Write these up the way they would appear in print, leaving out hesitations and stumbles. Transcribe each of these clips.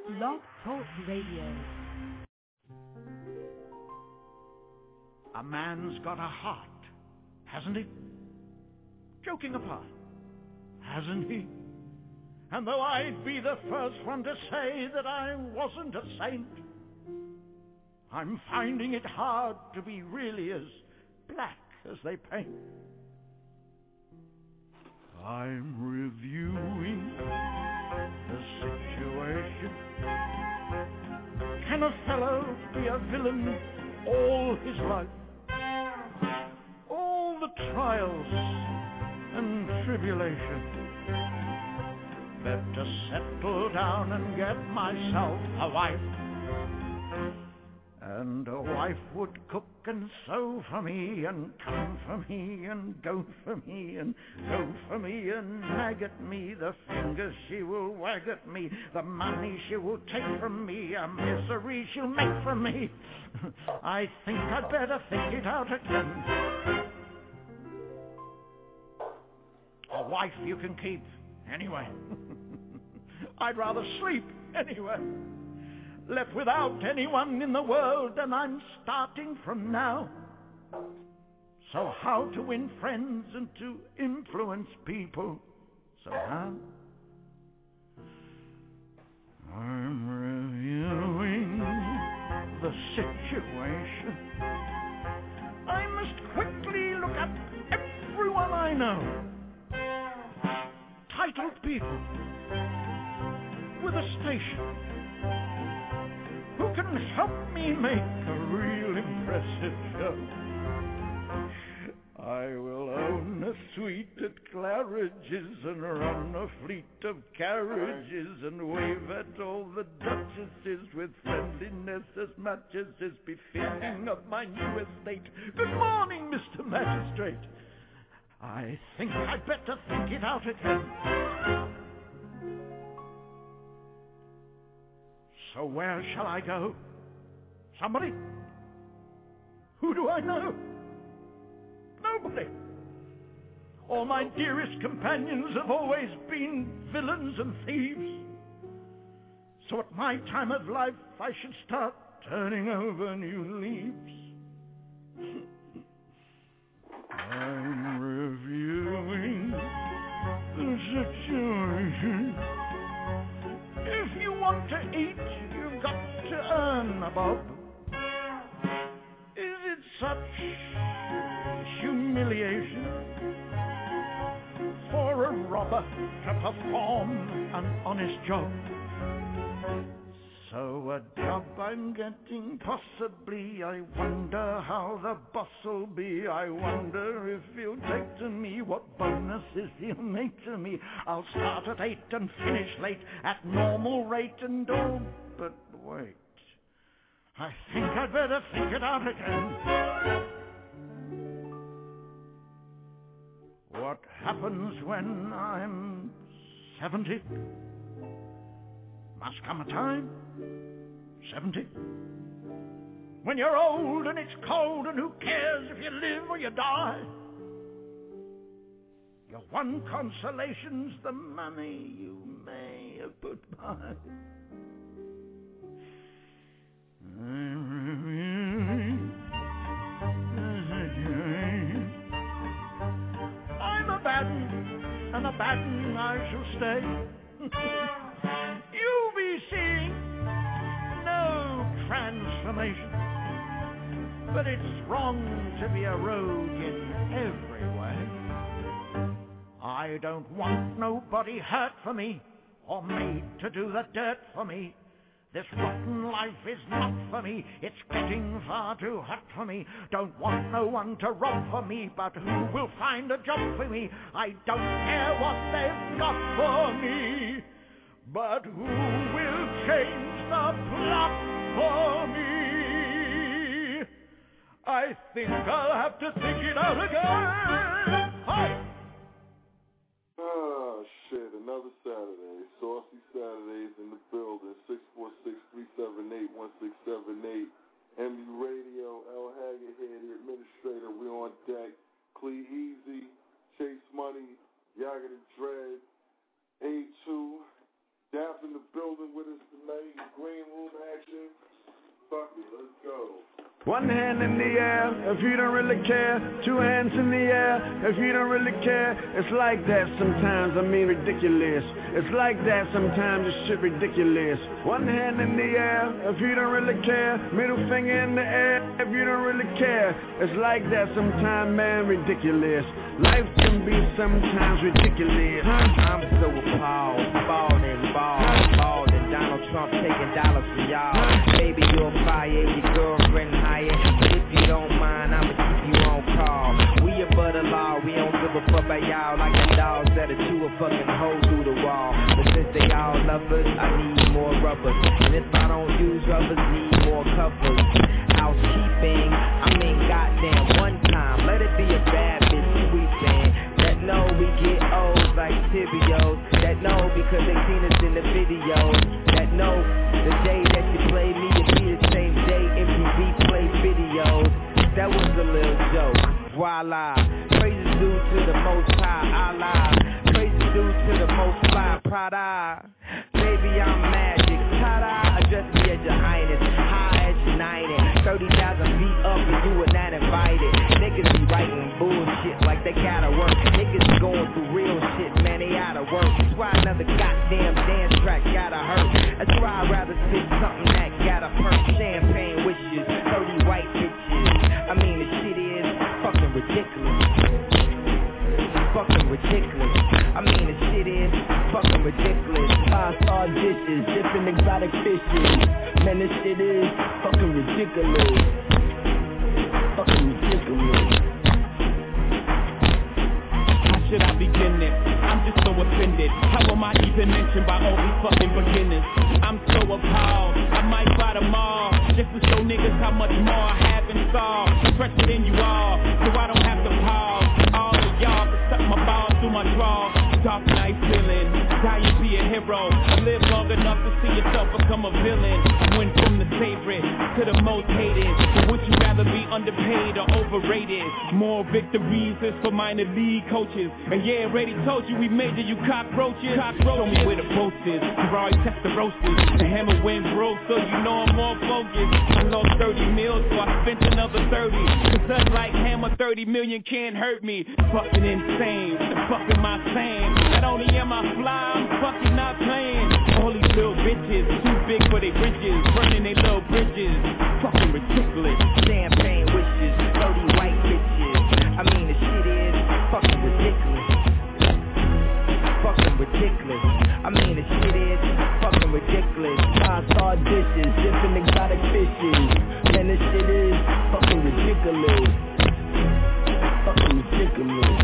Blog Talk Radio. A man's got a heart, hasn't he? Joking apart, hasn't he? And though I'd be the first one to say that I wasn't a saint, I'm finding it hard to be really as black as they paint. I'm reviewing the situation. Can a fellow be a villain all his life? All the trials and tribulation. Better settle down and get myself a wife. And a wife would cook and sew for me, and come for me, and go for me, and go for me, and nag at me. The fingers she will wag at me, the money she will take from me, a misery she'll make from me. I think I'd better think it out again. A wife you can keep anyway. I'd rather sleep anyway. Left without anyone in the world, and I'm starting from now. So how to win friends and to influence people? So how? I'm reviewing the situation. I must quickly look up everyone I know. Titled people with a station who can help me make a real impressive show. I will own a suite at Claridge's and run a fleet of carriages and wave at all the duchesses with friendliness as much as is befitting of my new estate. Good morning, Mr. Magistrate. I think I'd better think it out again. So where shall I go? Somebody? Who do I know? Nobody. All my dearest companions have always been villains and thieves. So at my time of life I should start turning over new leaves. I'm reviewing the situation. If you want to eat, you've got to earn a bob. Is it such humiliation for a robber to perform an honest job? So a job I'm getting, possibly. I wonder how the boss'll be. I wonder if he'll take to me, what bonuses he'll make to me. I'll start at 8 and finish late at normal rate and all. But wait, I think I'd better think it out again. What happens when I'm 70? Must come a time, 70, when you're old and it's cold and who cares if you live or you die. Your one consolation's the money you may have put by. I'm a bad one, and a bad one I shall stay. You'll be seeing no transformation, but it's wrong to be a rogue in every way. I don't want nobody hurt for me or made to do the dirt for me. This rotten life is not for me, it's getting far too hot for me. Don't want no one to rob for me, but who will find a job for me? I don't care what they've got for me, but who will change the plot for me? I think I'll have to think it out again. Hi! Oh, shit, another Saturday. Saucy Saturdays in the building. 646-378-1678. MU Radio, L. Haggard here, the administrator. We on deck. Clee Easy, Chase Money, Yaga the Dread, A2. Daff in the building with us tonight. ready? Green room action? Fuck it, let's go. One hand in the air if you don't really care. Two hands in the air if you don't really care. It's like that sometimes, I mean ridiculous. It's like that sometimes, it's shit ridiculous. One hand in the air if you don't really care. Middle finger in the air if you don't really care. It's like that sometimes, man, ridiculous. Life can be sometimes ridiculous. I'm so appalled, ballin', Donald Trump taking dollars from y'all. Baby, you'll fire your girlfriend higher. But if you don't mind, I'ma keep you on call. We above the law, we don't give a fuck about y'all. Like the dogs that'll chew a fucking hole through the wall. But since they all lovers, I need more rubbers. And if I don't use rubbers, need more covers. Housekeeping, I mean goddamn one time. Let it be a bad bitch sweeping. That know we get O's like tibios. That know because they seen us in the videos. That know the day that you play me, it be the same day MTV play videos. That was a little joke. Voila. Praises due to the most high Allah. Praises due to the most fly Prada. Baby, I'm magic. Ta-da. Address me as your highness. High as united. 30,000 feet up and you were not invited. Niggas be writing bullshit like they gotta work. Niggas be going through real shit, man, they outta work. That's why another goddamn dance track gotta hurt. That's why I'd rather spit something that gotta perk. Champagne wishes, 30 white bitches. I mean the shit is fucking ridiculous. Fucking ridiculous. I mean the shit is fucking ridiculous. 5-star dishes, different exotic fishes. Man, this shit is fucking ridiculous. Fucking ridiculous. How should I begin it? I'm just so offended. How am I even mentioned by all these fucking beginners? I'm so appalled. I might buy them all just to show niggas how much more I have in store. I'm fresher than you all, so I don't have to pause. All of y'all can suck my balls through my draw. Dark night feeling, die you be a hero. I live long enough to see yourself become a villain. I went from the favorite to the most hated. So would you rather be underpaid or overrated? More victories is for minor league coaches. And yeah, already told you we made it, you cockroaches. Show me where the post is. Ferrari test the roasters. The hammer went broke, so you know I'm more focused. I lost 30 mil, so I spent another 30. Cause unlike Hammer, 30 million can't hurt me. Fucking insane, fucking my same. Not only am I fly, I'm fucking not playing. All these little bitches, too big for their bridges, burning their little bridges. Fucking ridiculous. Champagne wishes, 30 white bitches. I mean the shit is fucking ridiculous. Fucking ridiculous. I mean the shit is fucking ridiculous. 5-star dishes, different exotic fishes. Man, this shit is fucking ridiculous. Fucking ridiculous.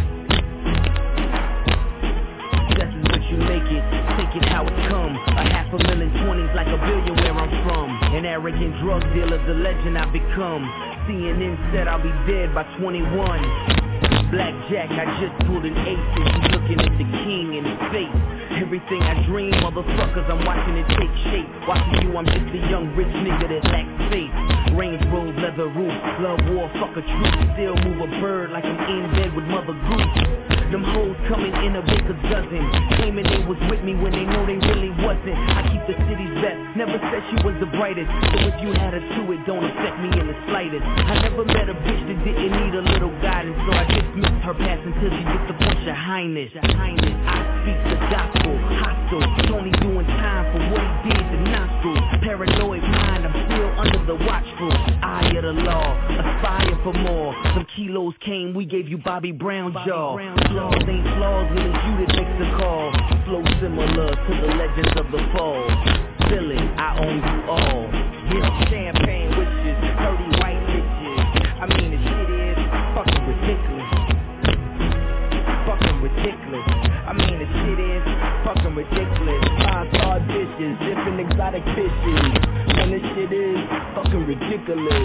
That's what you make it, take it how it come. A 500,000 20s like a billion where I'm from. An arrogant drug dealer, the legend I become. CNN said I'll be dead by 21. Blackjack, I just pulled an ace and you looking at the king in his face. Everything I dream, motherfuckers, I'm watching it take shape. Watching you, I'm just a young rich nigga that lacks faith. Range road, leather roof, love war, fuck a truth. Still move a bird like I'm in bed with Mother Goose. Them hoes coming in a big dozen, claiming they was with me when they know they really wasn't. I keep the city's best, never said she was the brightest. So if you had her too, it don't affect me in the slightest. I never met a bitch that didn't need a little guidance, so I dismissed her past until she gets the point, your highness. I speak the gospel, hostile, Tony doing time for what he did to nostrils. Paranoid mind, I'm still under the watchful eye of the law, aspire for more. Some kilos came, we gave you Bobby Brown jaw. Flaws ain't flaws when it's you that makes the call. Flow similar to the legends of the fall. Feel it, I own you all. Yeah, champagne wishes, 30 white bitches. I mean the shit is fucking ridiculous. Fucking ridiculous. I mean the shit is fucking ridiculous. 5-star dishes, different exotic fishes. And this shit is fucking ridiculous.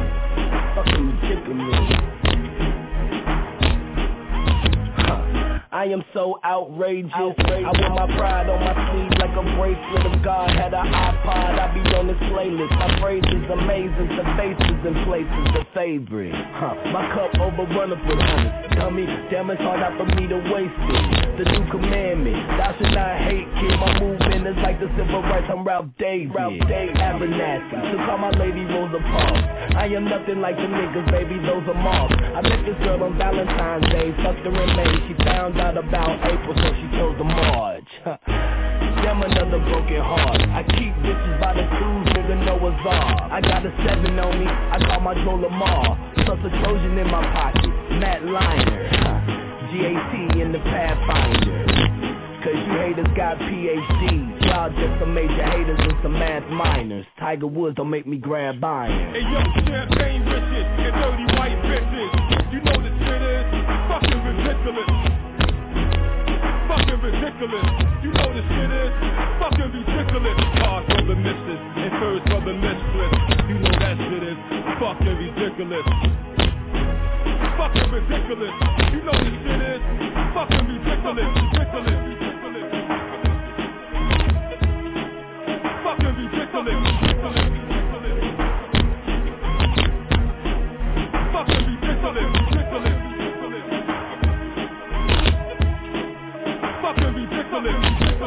Fucking ridiculous. I am so outrageous. I wear my pride on my sleeve like a bracelet of God. Had an iPod, I be on this playlist. My phrases amazing, the faces and places, the favorite. My cup overrunneth with honey. Dummy, damn it's hard out for me to waste it. The new commandment, thou should not hate, kid. My movement is like the civil rights, I'm Ralph David. Abernathy, so call my lady Rosa Parks. I am nothing like the niggas, baby, those are marks. I met this girl on Valentine's Day, fucked her in May. She found out about April, so she chose the March. Damn, another broken heart. I keep bitches by the twos, nigga Noah's Ark. I got a 7 on me, I call my Joe Lamar. Plus a Trojan in my pocket, Matt Liner. GAT in the Pathfinder. Cause you haters got PhDs. Y'all just some major haters and some math minors. Tiger Woods don't make me grab iron. Hey yo, champagne riches and dirty white bitches. You know the shit is fucking ridiculous. Fucking ridiculous. You know the shit is fucking ridiculous. Cars for the missus and furs for the mistress. You know that shit is fucking ridiculous. Fucking ridiculous. You know the shit is fucking ridiculous. Ridiculous. Fucking ridiculous. Fucking ridiculous. Ridiculous. Fucking ridiculous.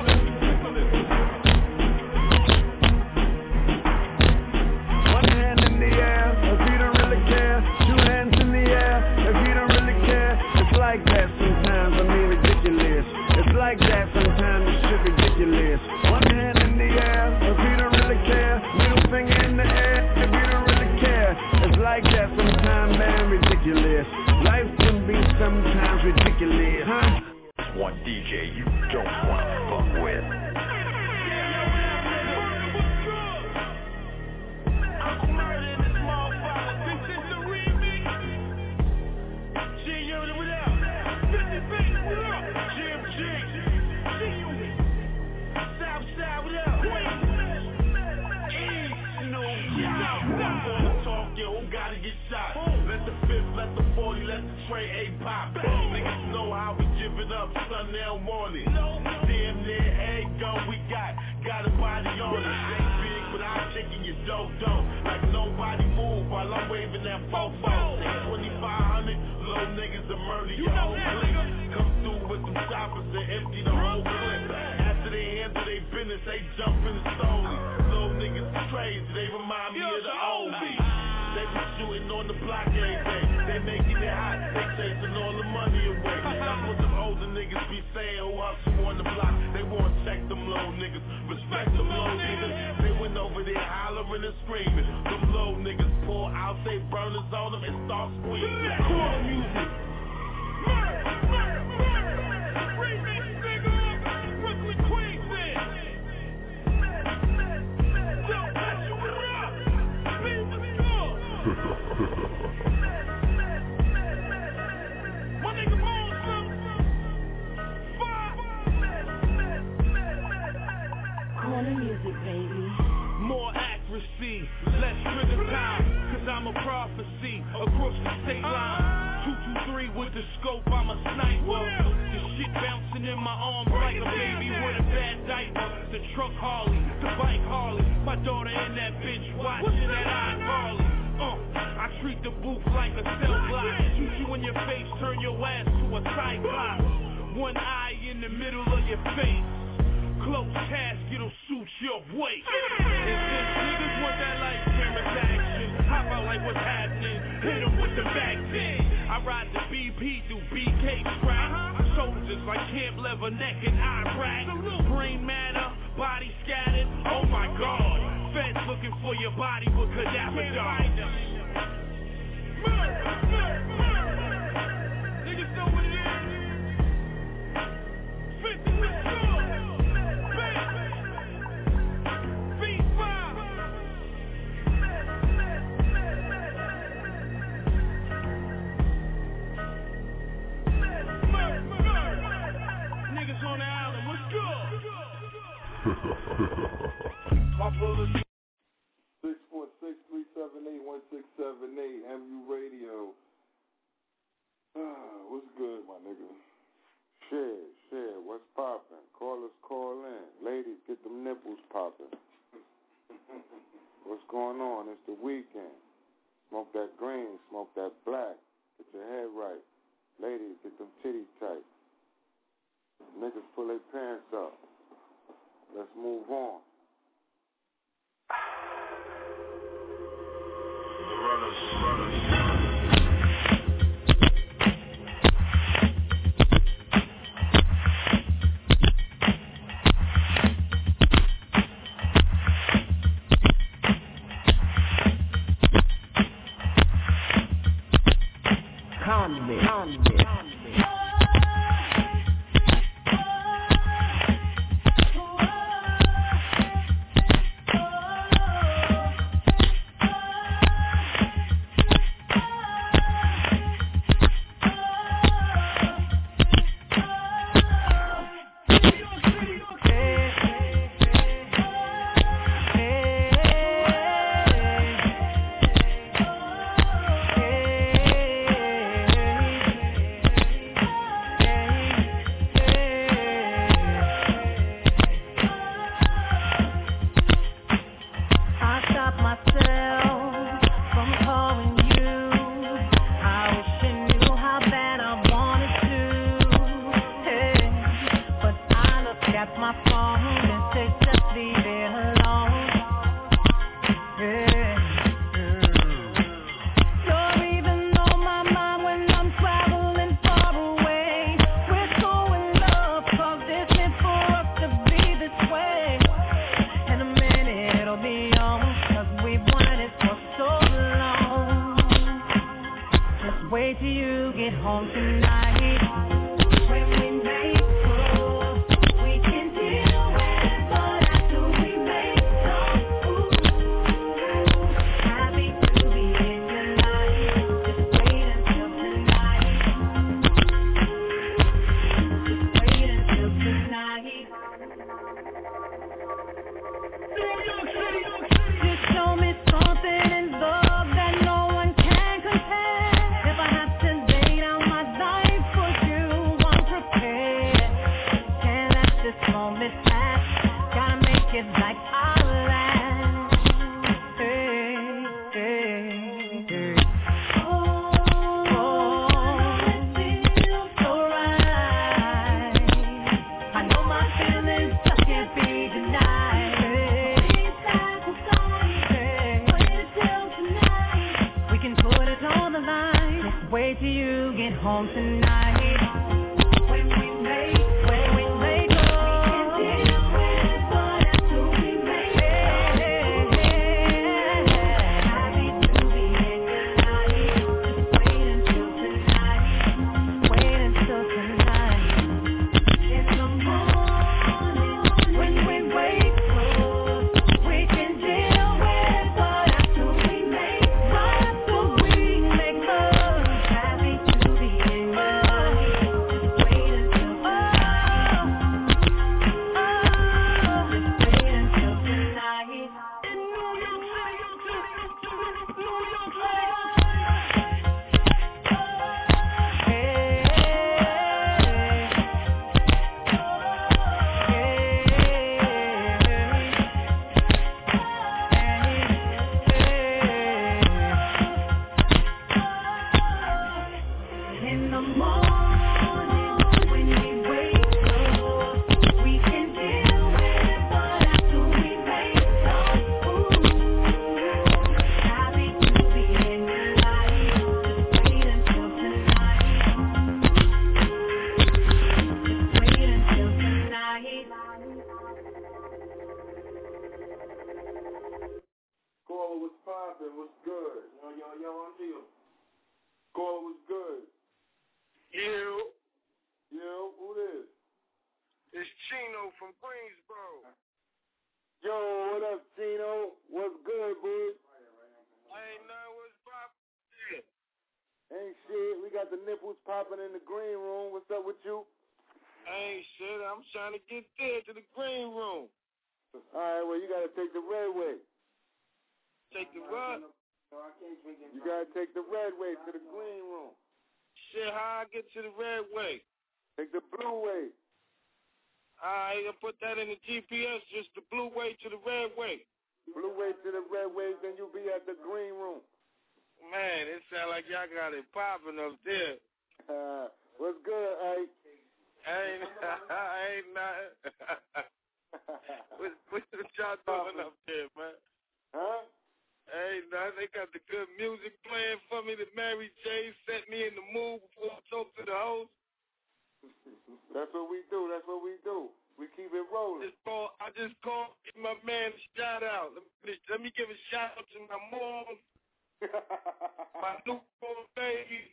One hand in the air if you don't really care. 2 hands in the air if you don't really care. It's like that sometimes, I mean ridiculous. It's like that sometimes, it's shit ridiculous. One hand in the air if you don't really care. Middle finger in the air if you don't really care. It's like that sometimes, man, ridiculous. Life can be sometimes ridiculous, huh? One DJ you don't want to fuck with. Gotta get shot. Let the 5th, let the 40, let the tray A-pop. Niggas know how we give it up Sunday morning. Damn near every gun we got a body on it. Ain't big, but I'm shaking your dough. Like nobody move while I'm waving that fofo. 2500, low niggas to murder your whole clique. Come through with them choppers and empty the whole clip. After they handle their business, they jump in the stone. Little niggas crazy, they remind me of the old me. They be shooting on the block every day. They making it hot, they chasing all the money away. That's what them older niggas be saying who hustle on the block. They won't check them low niggas, respect them low niggas. They went over there hollering and screaming. Them low niggas pull out they burners on them and start screaming. Cool music. Remix nigga, Brooklyn Queens in. Don't mess you up. My nigga Monster. Corner music, baby. More accuracy, less trigger time, cause I'm a prophecy across the state line. 223 with the scope, I'm a sniper. The shit bouncing in my arms like a baby with a bad diaper. The truck Harley, the bike Harley, my daughter in that bitch watching that iCarly. I treat the booth like a cell block. Shoot you in your face, turn your ass to a cyclops. One eye in the middle of your face. Close casket'll suit your weight. And since niggas want that like camera action, hop out like what's happening, hit 'em with the back thing. I ride the BP through BK strap. Soldiers like Camp Leatherneck and Iraq. Brain matter, body scattered, oh my god. Feds looking for your body with cadaver dogs. Niggas know what it is. 50 with niggas on the island, what's good? My bullets. 646-378-1678, MU Radio. What's good, my nigga? Shit. get home tonight. When we make love, we can deal with but after we make love. Happy to be in your life. Just wait until tonight. Just wait until tonight. You show me something in love that no one can compare. If I have to lay down my life for you, I'm prepared. Can't let this moment pass. Gotta make it like our last. Hey, hey, hey. Oh, it feels so right. I know my feelings just can't be denied. We can put it on the line. Just wait till you get home tonight. When we make love, we can deal with but after we make love. Happy to be in your life. Just wait until tonight. Wait until tonight. In the morning, when we wake up, we can deal with but after we make love. Happy to be in your life. Just wait until It's Chino from Greensboro. Yo, what up, Chino? What's good, boy? Ain't nothing. What's poppin'? Ain't shit. We got the nipples popping in the green room. What's up with you? Ain't shit. I'm trying to get there to the green room. All right, well, you got to take the red way. Take the what? You got to take the red way to the green room. Shit, how I get to the red way? Take the blue way. I put that in the GPS, just the blue way to the red way. Blue way to the red way, then you'll be at the green room. Man, it sound like y'all got it popping up there. What's good, Ike? Ain't nothing. What y'all doing up there, man? Huh? Ain't nothing. They got the good music playing for me. The Mary J set me in the mood before I talk to the host. That's what we do. That's what we do. We keep it rolling. I just called my man a shout out. Let me give a shout out to my mom, my newborn baby.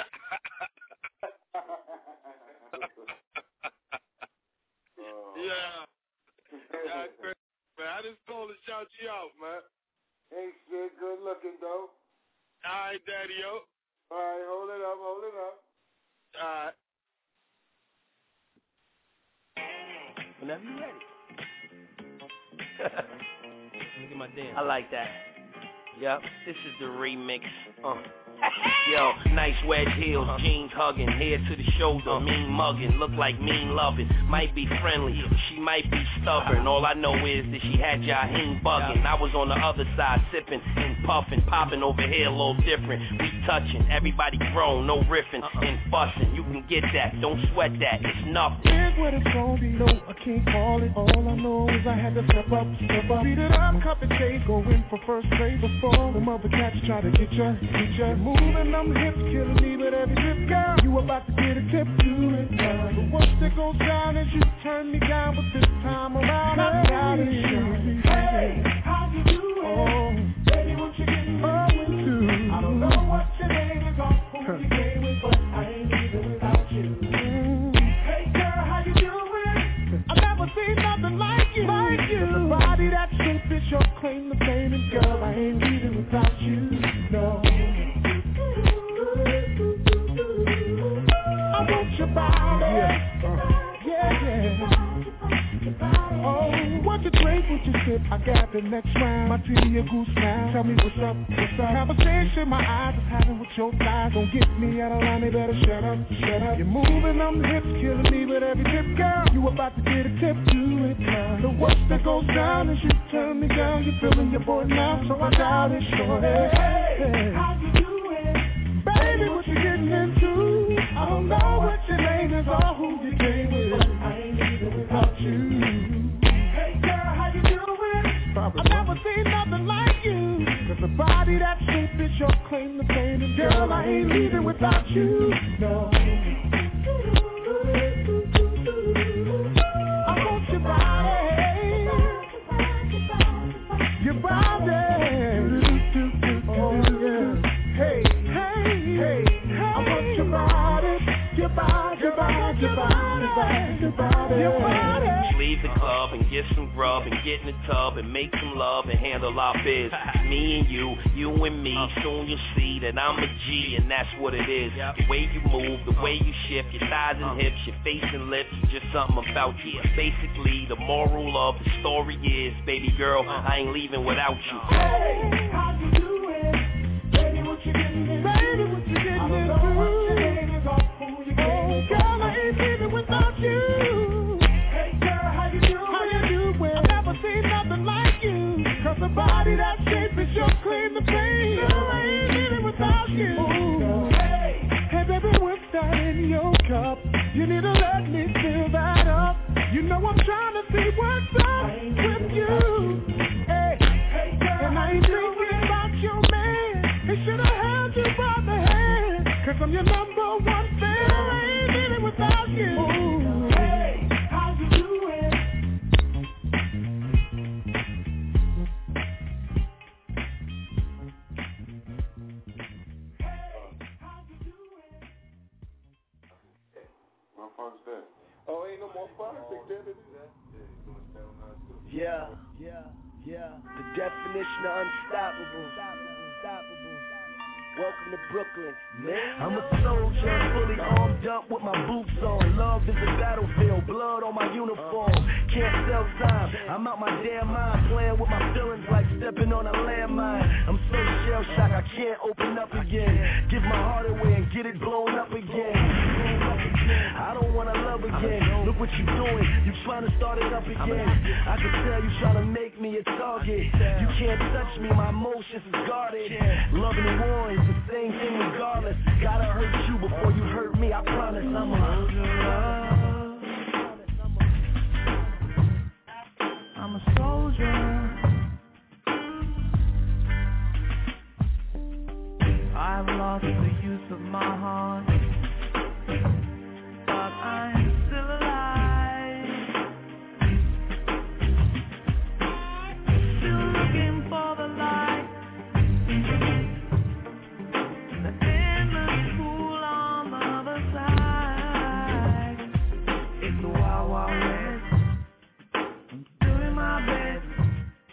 Yeah. Man, I just called to shout you out, man. Ain't shit. Good looking, though. All right, Daddy-o. All right, hold it up. All right. Whenever you're ready. Let me get my dance. I like that. Yep, this is the remix. Yo, nice wedge heels, jeans hugging, head to the shoulder, mean mugging, look like mean loving. Might be friendly, she might be stubborn. All I know is that she had Jaheim bugging. I was on the other side sipping and puffing, popping over here a little different. We touching, everybody grown, no riffing and fussing. You can get that, don't sweat that, it's nothing. Here's what it's gonna be, no, I can't call it. All I know is I had to step up. Beat it up, cup and chase, go in for first place before the mother cats try to get ya. Moving them hips, killing me with every tip, girl. You about to get a tip, do it now. But once it goes down as you turn me down, but this time around I got it. Hey, how you doing? Oh, baby, what you getting into? I don't know what your name is or who you came with, but I fit your claim to fame, and girl, I ain't leaving without you, no. I want your body, yeah. Oh, what you drink, what you sip, I got the next round. My tea, a goose now. Tell me what's up. Conversation my eyes is having with your thighs. Don't get me out of line, they better shut up. You're moving on the hips, killing me with every tip, girl. You about to get a tip, do it now. The worst that goes down is you turn me down. You're feeling your boy now, so I doubt it, shorty. Hey, how you doing? Baby, what you getting into? I don't know what your name is or who you came with. I ain't leaving without you. Hey girl, how you doing? I've never seen nothing like you. Cause the body that shaped is your claim to fame. And girl, I ain't leaving without you. No. I want your body. Your body. Oh yeah. Hey. I want your body. Your body. Leave the club and get some grub and get in the tub and make some love and handle our biz. Me and you and me. Soon you'll see that I'm a G and that's what it is. The way you move, the way you shift, your thighs and hips, your face and lips, just something about you. Basically, the moral of the story is, baby girl, I ain't leaving without you. Hey, how you doing? Baby, what you getting into? Baby, what you getting into? I don't know what your name is or who you getting. Girl, I ain't leaving without you. Hey girl, how you doing? How you doing? I've never seen nothing like you. Cause the body that shape is your claim to fame. Girl, I ain't leaving without you. Hey baby, what's that in your cup? You need to let me fill that up. You know I'm trying to see what's up with you. Hey girl, and I ain't thinking about your man. He should've held you by the hand. Cause I'm your number one fan. I ain't leaving without you. Hey, how you doing? Oh, ain't no more politics there. Yeah. The definition of unstoppable. Welcome to Brooklyn, man. I'm a soldier, fully armed up with my boots on. Love is a battlefield, blood on my uniform. Can't sell time, I'm out my damn mind. Playing with my feelings like stepping on a landmine. I'm so shell-shocked, I can't open up again. Give my heart away and get it blown up again. I don't wanna love again. Look what you doing, you trying to start it up again. I can tell you trying to make me a target. You can't touch me, my emotions is guarded. Loving and warring, the same thing regardless. Gotta hurt you before you hurt me, I promise. I'm a soldier. I've lost the use of my heart, but I'm still alive. Still looking for the light. The endless pool on the other side. It's the wild, wild west. I'm doing my best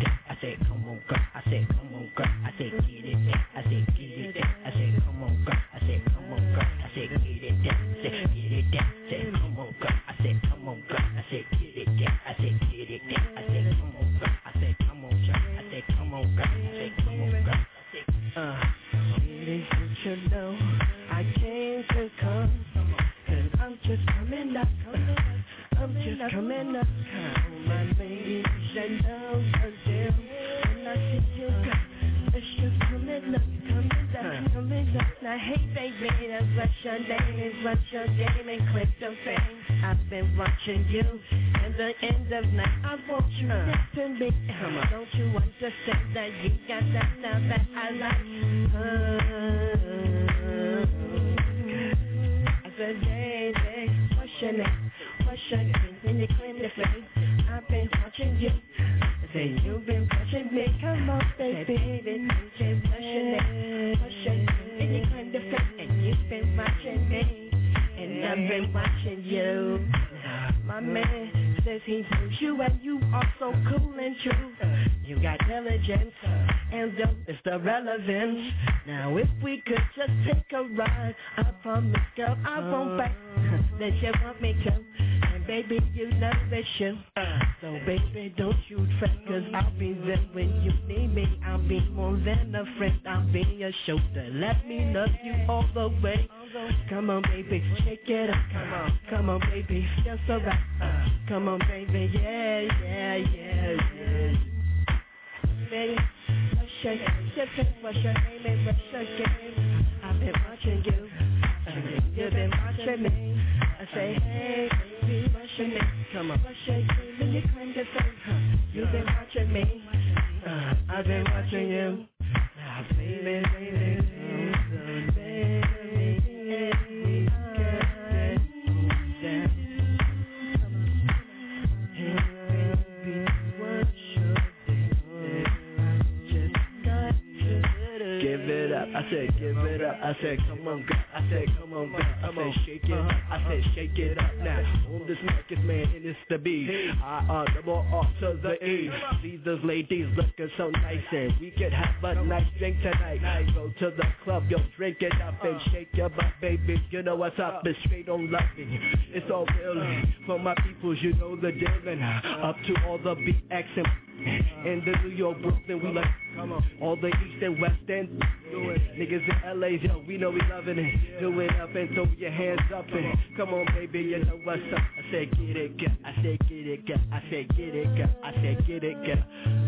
that. I said, come on, girl. I said, come on, girl. I said, get it that. I said, get it that. I said, come on, girl. I said, come on, girl. I said, get it that. I said, get it that. I said, come on, girl. I said, come on, girl. I said, get it that. I said, get it that. I said, come on, girl. I said, come on, girl. I said, come on, girl. I said, come on, girl. Ladies, don't you know I came to come, 'cause I'm just coming up. I'm just coming up. My baby, you know her deal. When I see you, it's just coming up, coming up. Now, hey, baby, that's what your name is, what your game, and click the fame. I've been watching you, and the end of night, I want you next to me. Don't you understand that you got that now that I like? I said, baby, what's your name? What's your name? When you claim the fame, I've been watching you. I say you've been watching me. Come on, baby, what's your name? What's your name? When you claim the fame, and you've been watching me, and I've been watching you. My man says he knows you, and you are so cool and true. You got diligence, and it's the relevance. Now if we could just take a ride, I promise, girl, I won't back. That you want me to, and baby, you know that you. So baby, don't you fret, 'cause I'll be there when you need me. I'll be more than a friend, I'll be your shoulder. Let me love you all the way. Come on, baby, shake it up. Come on, baby, feel so right. Come on, baby, yeah. Baby, what's your name and what's your game? I've been watching you, you've been watching me. I say, hey, baby, what's your name? Come on, what's your name? And you claim the same. You've been watching me, I've been watching you. Now, baby. I said, give it up. I said, come on, girl. I said, come on, girl. I said, shake it up. I said, shake it up now. On this Marcus, man, and it's the B. Double R to the E. See those ladies looking so nice, and we could have a nice drink tonight. Go to the club, yo, drink it up and shake your butt, baby. You know what's up, it's straight on loving. It's all real for my peoples, you know the deal. And up to all the BX and in the New York, Brooklyn, we like, come on, all the East and West End. Niggas in LA, yo, we know we loving it. Do it up and throw your hands up and come on, baby, you know what's up. I said, get it, girl. I said, get it, girl. I said, get it, girl. I said, get it, girl.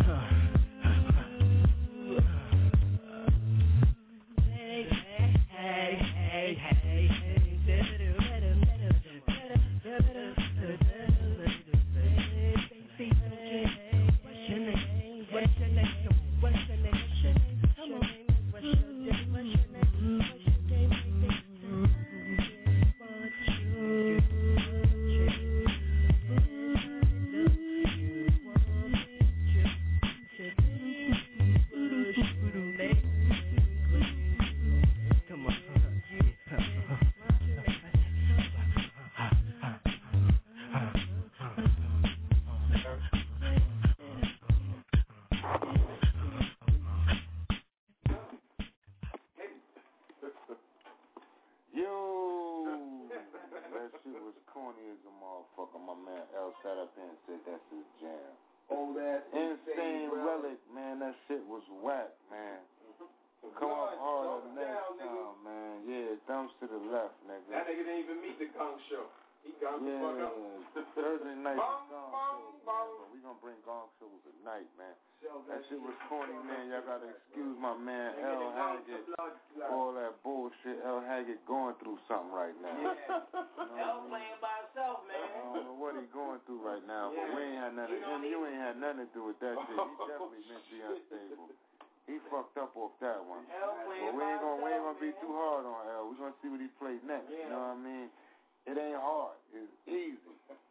That shit was corny, man. Y'all gotta excuse my man L. Haggett for all that bullshit. L. Haggett going through something right now. Yeah. L playing by himself, man. I don't know what he going through right now, but we ain't had nothing. You ain't had nothing to do with that shit. He definitely mentally unstable. He fucked up off that one. But we ain't gonna be too hard on L. We gonna see what he plays next. You know what I mean? It ain't hard. It's easy.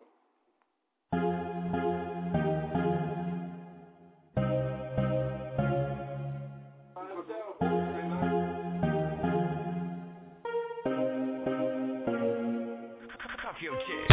Your chick.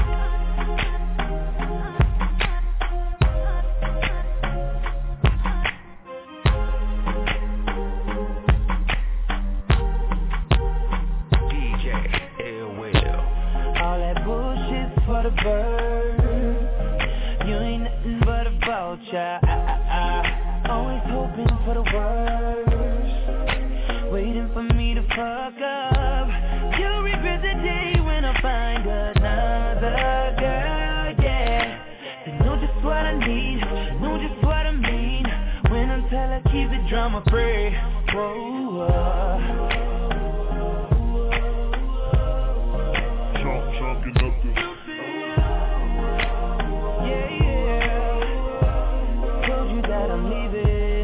for the worst, waiting for me to fuck up. You'll regret the day when I find another girl, yeah. They know just what I need, she know just what I mean. When I tell her keep it drama free, whoa, Chunking up this. Told you that I'm leaving.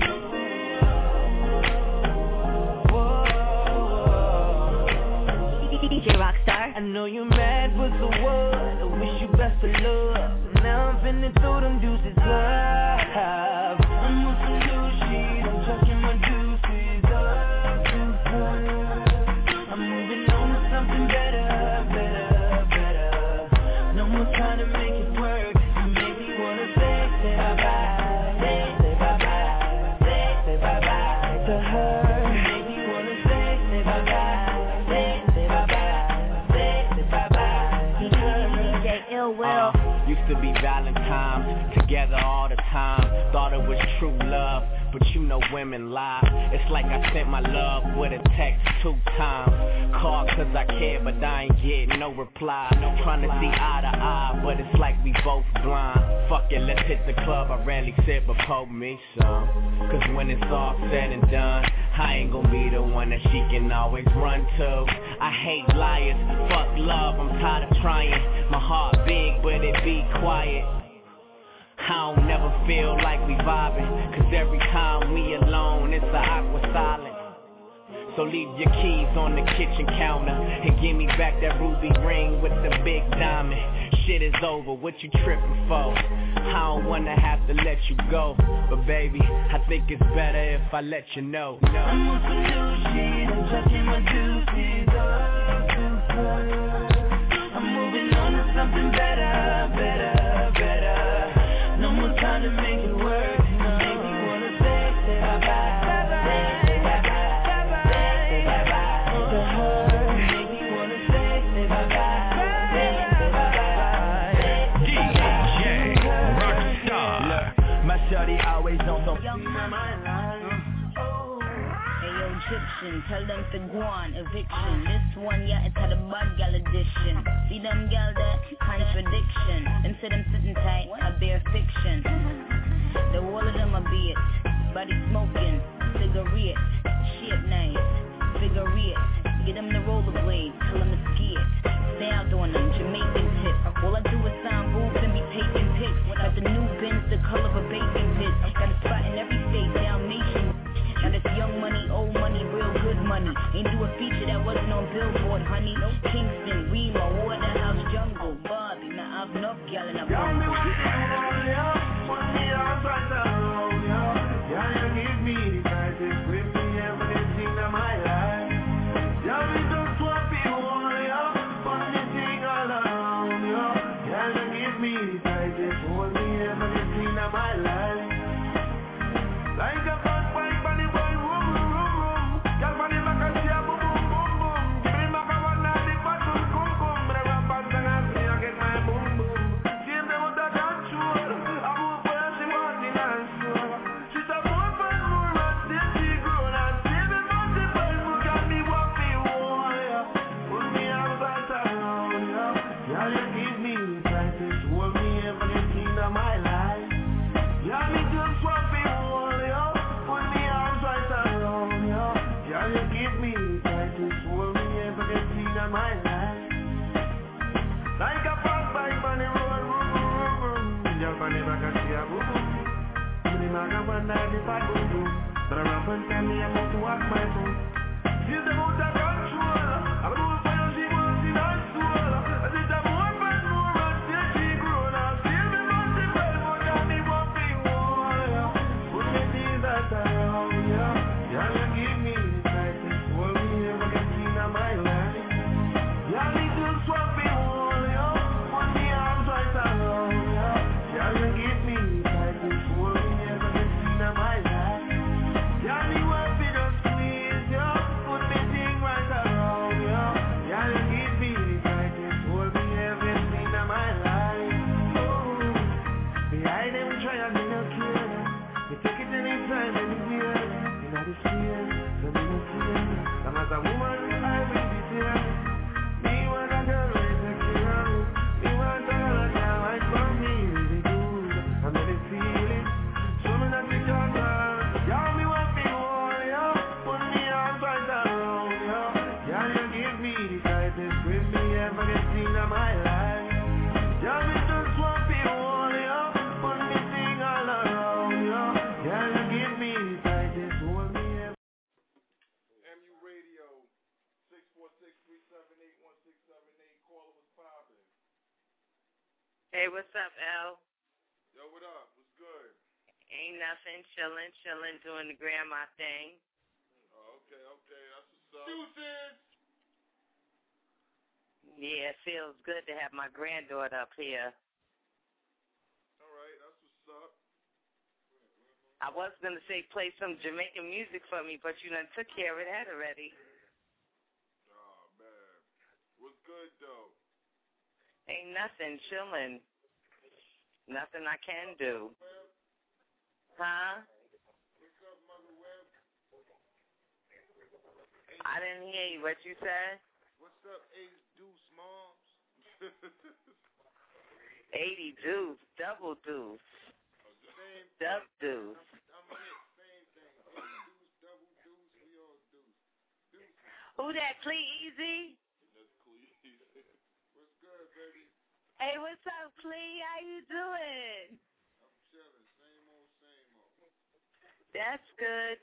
Whoa. DJ Rockstar. I know you're mad was the word. I wish you best of luck. Now I'm finna throw them deuces up. I'm on some new shit. I'm chucking my deuces up. I'm moving on to something better. No more trying to make it work. You make me wanna say bye-bye. Say bye-bye. Say bye-bye to her. You make me wanna say bye-bye. Say bye-bye. Say bye-bye to her. DJ Ill Will. Used to be Valentine's, together all the time. Thought it was true love, but you know women lie. It's like I sent my love with a text 2 times. Called cause I care, but I ain't getting no reply. Trying to see eye to eye, but it's like we both blind. Fuck it, let's hit the club. I rarely sit, but pour me some. Cause when it's all said and done, I ain't gon' be the one that she can always run to. I hate liars, fuck love, I'm tired of trying. My heart big, but it be quiet. I don't never feel like we vibing, cause every time we alone, it's a awkward silence. So leave your keys on the kitchen counter and give me back that ruby ring with the big diamond. Shit is over, what you tripping for? I don't wanna have to let you go, but baby, I think it's better if I let you know. I'm on some new shit, I'm chucking my deuces up. I'm moving on to something better. No more time to make it work. Make me wanna say bye-bye. Say bye-bye. Say bye-bye to her. Make me wanna say bye-bye. Say bye-bye. DJ Rockstar. Look, my shawty always on some. Egyptian, tell them to go on, eviction. This one, yeah, it's had a bad gal edition. See them gal there, contradiction. Them say them sitting tight, I bear fiction. The whole of them are be it, body smoking, cigarette, shit nice, figure it. Get them the rollerblades, tell them to ski it. Stay out on them, Jamaican tip. All I do is sign boobs and be taking pics. Got the new Benz, the color of a bacon pit. Got a spot in every state, Dalmatian. Now that's young money, old money, real good money. Ain't do a feature that wasn't on Billboard, honey. Kingston, Remo, Waterhouse, Jungle, Bobby. Now I've enough gal in a bumble. Give me the tightest grip me ever seen in my life. Yeah, we just swap it all, yeah. Funny thing all around, yeah. Yeah, give me the tightest hold me ever seen in my life. Like a fat bike, bunny boy, room. Girl, bunny back and see a boom. Give me back a one and the fat boom, come. But I rap and sing and me, I get my boom. See me with the control. I move where she wants the dance floor. She's a more fun, more run, till she grown. And see me multiple, who can be what me want, yeah. Put me outside around, yeah. Girl, you give me the tightest hold me ever seen in my life. Yeah, me just swap it all, yeah. Put me arms right around, yeah. Girl, you give me the tightest hold me ever seen in my life. Like a fast bike on the road, vroom. Girl, on the back and see a boom. Give me my gun and the fat boom. But I rap and tell me about to walk my boom. She's the most of control. I'm the most fire she wants in her soul. I think I'm more fun, more run till she grown. I see me multiple, more than me what me want, yeah. Put me things that around, yeah. Girl, you give me the tightest hold me ever seen in my life. Yeah, me just swap it all, yeah. Put me arms right around, yeah. Girl, you give me the tightest hold me ever seen in my life. Yeah, me want to just squeeze, yeah. Put me thing right around, Hey, what's up, L? Yo, what up? What's good? Ain't nothing. Chilling, doing the grandma thing. Oh, okay. That's what's up. Deuces! Yeah, it feels good to have my granddaughter up here. All right, that's what's up. I was going to say play some Jamaican music for me, but you done took care of that already. Oh, man. What's good, though? Ain't nothing. Chilling. Nothing I can do. Huh? What's up, Mother Web? I didn't hear you. What you said? What's up, Ace Deuce Moms? 80 deuce, double deuce. Dub deuce. Same thing. Deuce, double deuce, we all deuce. Who that, Clee-Easy? That's Clee-Easy. What's good, baby? Hey, what's up, Clee? How you doing? I'm chilling. Same old. That's good.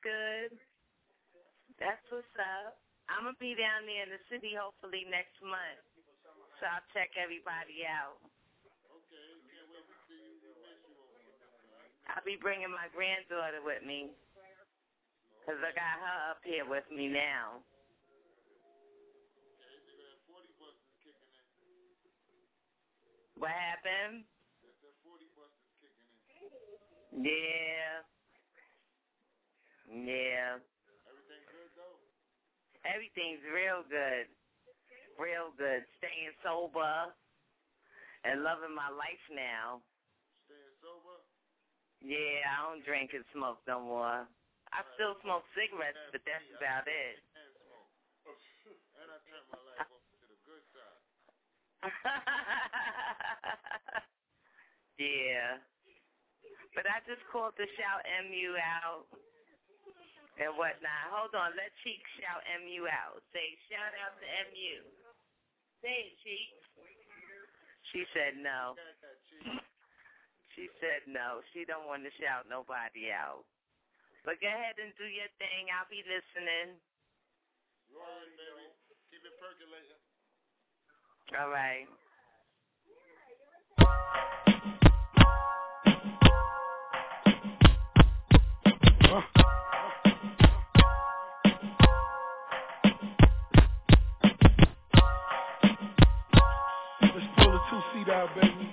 That's what's up. I'm going to be down there in the city hopefully next month. So I'll check everybody out. Okay, can't wait to see you. We miss you over there. I'll be bringing my granddaughter with me. Because I got her up here with me now. Okay, so that 40 bus is kicking in. What happened? That 40 bus is kicking in. Yeah. Everything good, though? Everything's real good. Staying sober and loving my life now. Staying sober? Yeah, I don't drink and smoke no more. I still smoke cigarettes, but that's about it. And smoke. And I turned my life over to the good side. Yeah. But I just called to shout MU out and whatnot. Hold on, let Cheek shout MU out. Say, shout out to MU. Say it, Cheek. She said no. She said no. She don't want to shout nobody out. But go ahead and do your thing. I'll be listening. You already, baby. Keep it percolating. All right. Let's pull a two-seat out, baby.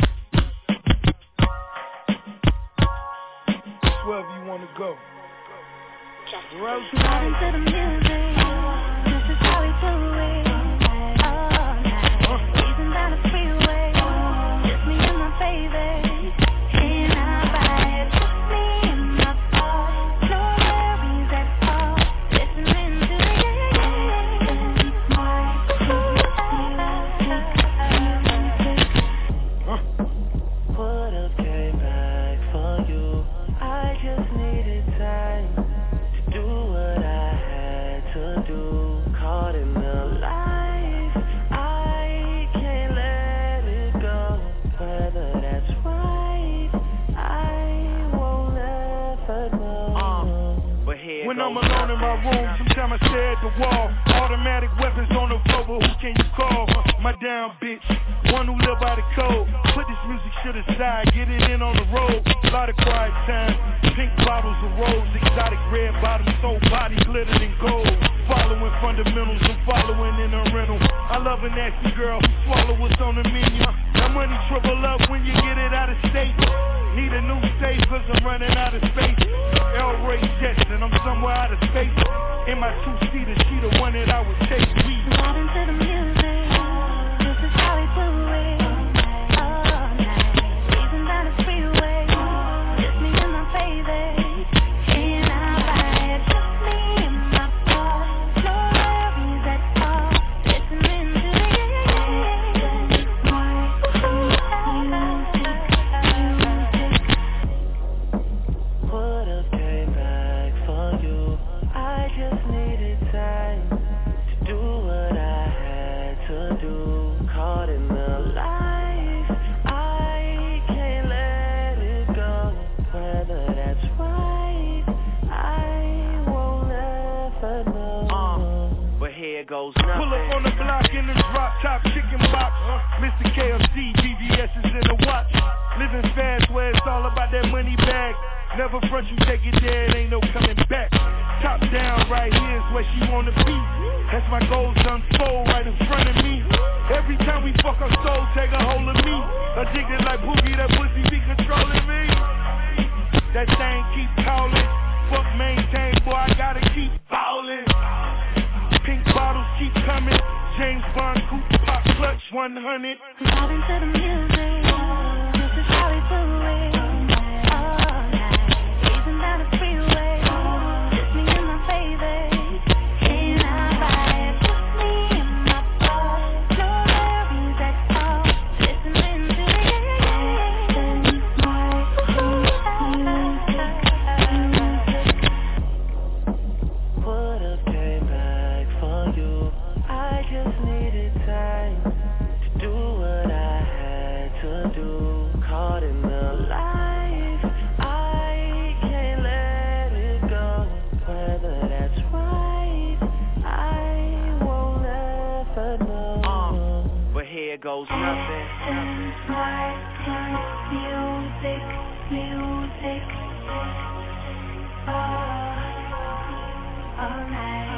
It's wherever you want to go. Run to the music. This is how we do it. All night. Breezing down the freeway. Just me and my baby. In our vibe. Just me and my thoughts. No worries at all. Listening to Would've came back for you. I just needed time to do what I had to do. Caught in the life, I can't let it go. Whether that's right, I won't ever know. But here when I'm alone in my room, sometimes I stare at the wall. Automatic weapons on the floor, but who can you call? My down bitch, one who live by the code. Put this music shit aside, get it in on the road. A lot of quiet time, pink bottles of rose, exotic red bottoms, soul body glittered in gold. Following fundamentals, I'm following in a rental. I love a nasty girl who swallow what's on the menu. That money triple up when you get it out of state. Need a new safe cause I'm running out of space. El Ray Jetson, I'm somewhere out of space. In my two-seater, she the one that I would chase. We Riding to the music. This is how we do it. All night. Breezing down the freeway. Just me and my baby. In our vibe. Just me and my thoughts. No worries at all. Listening to Would've came back for you. I just needed time goes nothing. Pull up on the block in this drop top chicken box. Mr. KFC, BBS is in the watch. Living fast where it's all about that money bag. Never front, you take it there, it ain't no coming back. Top down right here is where she wanna be. That's my goals unfold right in front of me. Every time we fuck her soul, take a hold of me. Addicted like Boogie, that pussy be controlling me. That thing keep calling. Fuck maintain, boy, I gotta keep ballin'. Pink bottles keep coming. James Bond coupe pop clutch 100. I'm vibing to the music. This is how we do it. All night, gazing down the freeway. Just me and my baby. Can I ride? Just me and my boy. No worries at all. Listening to the Would've came back for you. I just needed time to do what I had to do. Caught in the life, I can't let it go. Whether that's right, I won't ever know. But here goes nothing. Music. All night.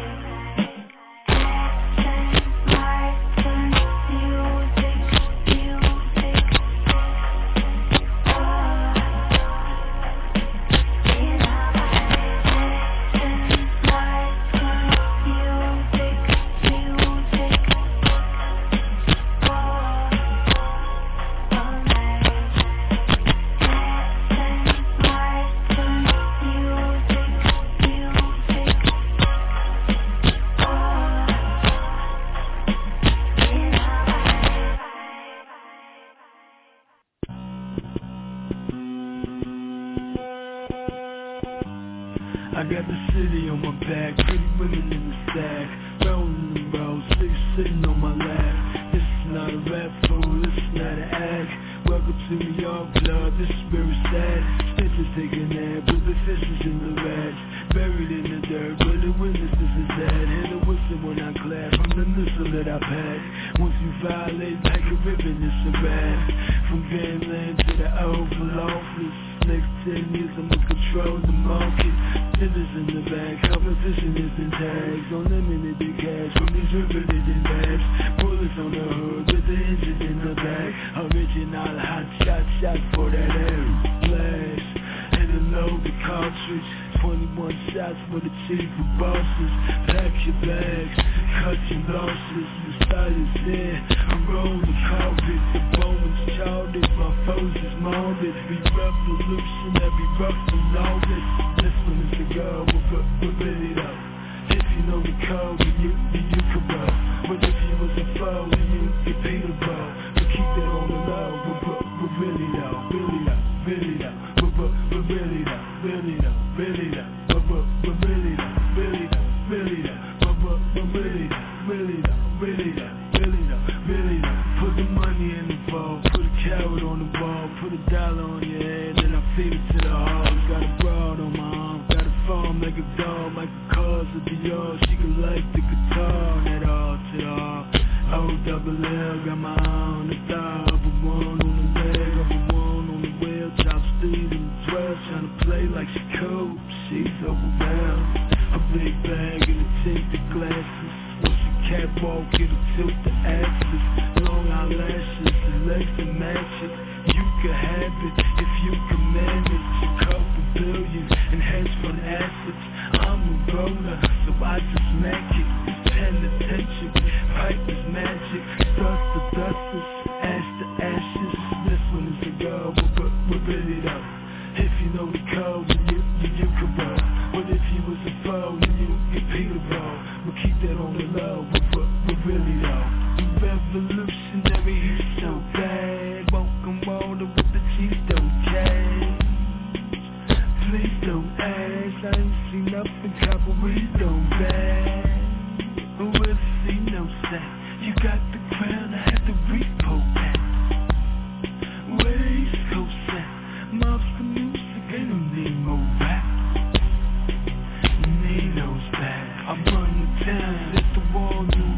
I got the city on my back, pretty women in the stack. Rolling the road, sitting on my lap. This is not a rap fool, this is not an act. Welcome to New York, blood, this is very sad. Snitches take a nap with the fishes in the rats. Buried in the dirt, where the witnesses is at. Hit a whistle when I clap from the missile that I pack. Once you violate like a ribbon, it's a wrap. From Gangland to the Oval Office. Next 10 years I'ma control the market. Dinners in the back, competition is in tags. Unlimited cash from these riveted bags. Bullets on the hood with the engine in the back. Original hot shot for that air. Flash, and a loaded cartridge. 21 shots for the chief of bosses. Pack your bags, cut your losses. The style is there, I'm rolling carpet. The bones charted, my foes is molded. We revolution, every rough and loaded. This one is the go, we're ready though. If you know the code, then you can roll. But if you was a foe, then you get paid a roll. But keep that on the low, we're really though, really though, really though. We're really though, really though, really though. We're really though, really though, really though. We're really though, really though, really though, really though, really though. Put the money in the vault, put a carrot on the wall, put $1 on your head, then I feed it to the hog. Got a broad on my arm, got a farm like a dog, like the cars of the yard. She can like the guitar, that all to the all. O-double-L, got my eye on the thigh, of a one on the leg, of a one on the wheel, chop speed in the 12, tryna play like she cool, she's overwhelmed. A big bag and a tinted glasses, once she catwalk, it'll tilt the axis. Long eyelashes, the legs to match it. You can have it if you can manage. A couple billion and hedge fund assets. I'm a roller, so I just smack it. Penitentiary, pipe is magic. Dust to dusters, ash to ashes. This one is a go, we're really though. If you know the code, then you can roll. But if you was a foe, then you get paid a roll. We'll keep that on the low, we're really though. Revolutionary, he's so bad. Welcome water with the cheese, don't change. Please don't ask, I ain't seen nothing, cavalry don't bag. Who will see no sack? You got the crown, I had the repo pack. Where the East Coast at? Monster music, ain't no need more rap. Nino's back, I run the town, hit the wall, new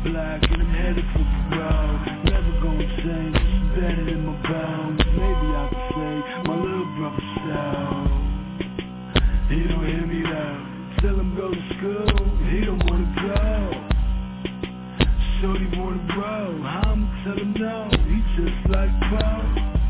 black and I'm headed for parole. Never gonna change, it's embedded in my bones. Maybe I could say my little brother so. He don't hear me though. Tell him go to school, he don't wanna go. Shorty wanna grow, I'ma tell him no. He just like Bo.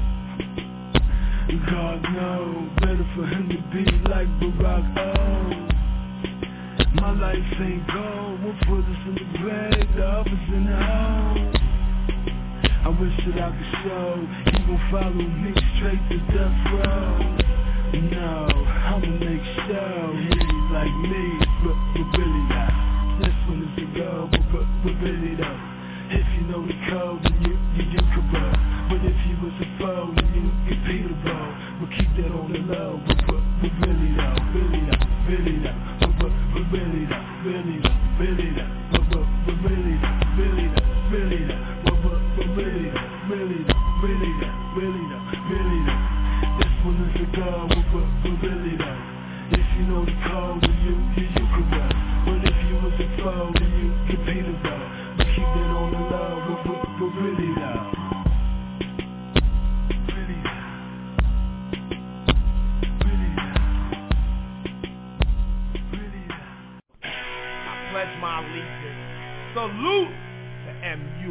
God knows, better for him to be like Barack O. My life ain't gold, one foot is in the grave, the other's in the hole. I wish that I could show, he gon' follow me straight to death row. No, I'ma make sure he's like me, but really not. This one is the go, but really though. If you know the code, then you could roll. But if you was a foe, then you get paid to roll. But keep that on the low, but really though, really though, really though, but really though, really though, really though, but really though, really though, really though, but really though, really though, really though, really though, really though. This one is the go, but really though. If you know the code, then you could roll. But if you was a foe, then you get paid to roll. But keep that on the low, but really though. Really though. Really though. Really though. I pledge my allegiance. Salute to MU.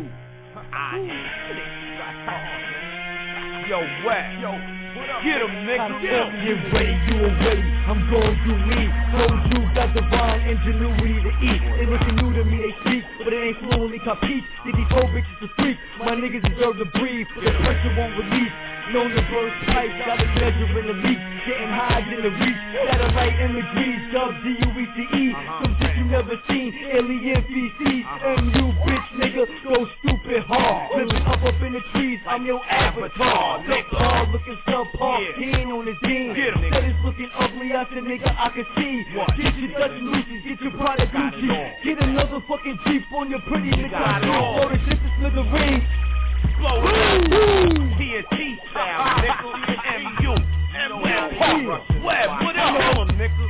Yo, wet. Yo, what up? Get him, nigga. Get him. Get ready, you away. I'm going through me. Told you got divine ingenuity to eat. They looking new to me, they speak, but it ain't fluently compete. Did these old bitches a freak? My niggas deserve to breathe. The pressure won't release. Known to burst pipes, got a measure in the leak. Getting high in the reach. Satellite imagery, dub D-U-E-C-E. Some shit you never seen. Alien feces. MU bitch nigga, go stupid hard. Living up in the trees, I'm your avatar. Look hard, looking subpar. He ain't on his team. Said it's looking ugly, I said nigga I can see. Get your Dutch Lucy's, get your Prada Gucci. Get another fucking Jeep on your pretty nigga. Blow the shit to smithereens. Blow it up. TNT style, nigga. MU. Web, what up? Kill him, nigga.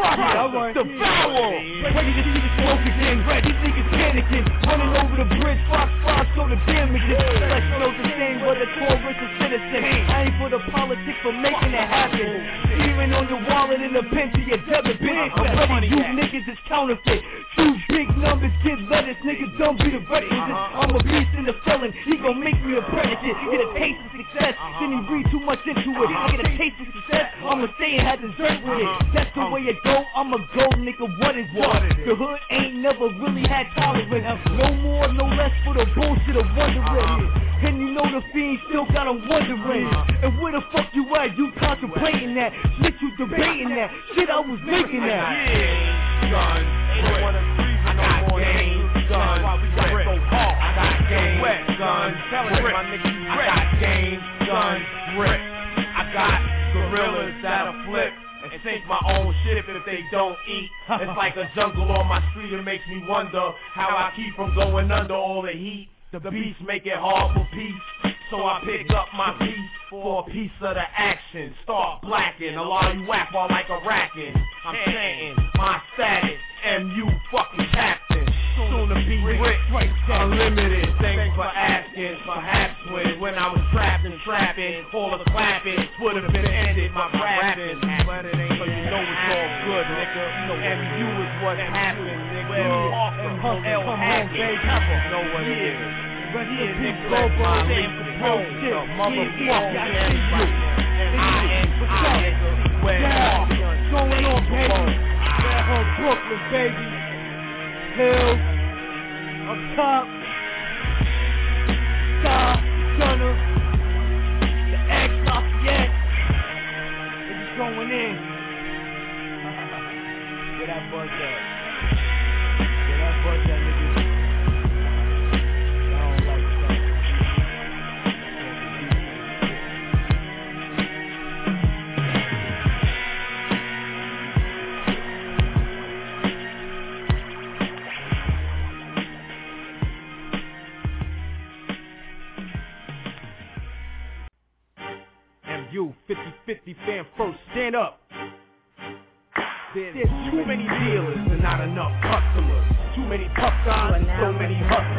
Devour. Ready to see the smoke again. Red, these niggas panicking. Running over the bridge, Fox show the damages. Flesh knows the same, but a tourist is citizen. I ain't for the politics for making it happen. Steering on your wallet in the pen to your debit bitch. I'm ready, you niggas is counterfeit. Two big numbers, kid lettuce, nigga don't be the requisite. I'm a beast in the felon, he gon' make me a predicate. Get a taste of success, then he read too much into it. I get a taste of success, I'ma stay and have dessert with it. That's the way it go, I'ma go, nigga, what is what? The hood ain't never really had tolerance. No more, no less for the bullshit of wondering. And you know the fiend still got him wondering. And where the fuck you at? You contemplating that? Shit, you debating that? Shit, I was making that. Yeah, guns, I got game, guns, rip, so hard. I got game, wet, guns, rip. My niggas, I got game, guns, rip. I got gorillas that'll flip and sink my own ship if they don't eat. It's like a jungle on my street. It makes me wonder how I keep from going under all the heat. The beats make it hard for peace, so I pick up my piece for a piece of the action. Start blacking, allow you whack while like a racking. I'm saying my status, MU fucking captain. Soon to be rich, unlimited. Thanks for asking. Perhaps when I was trapped and trapping, all the clapping would have been ended. My rapping, but it ain't. So you know it's all good, nigga. MU is what happened, nigga. L Hackett, know what it is. Ready to be global, bullshit, motherfucker. What's going on, baby? Brooklyn, baby. Hills, up top, Star, Gunner, the X Lafayette. It's going in. Where that buzz at? Where that buzz at, nigga? You 50-50 fan first, stand up. There's too many dealers and not enough customers. Too many tough guys, so many hustlers.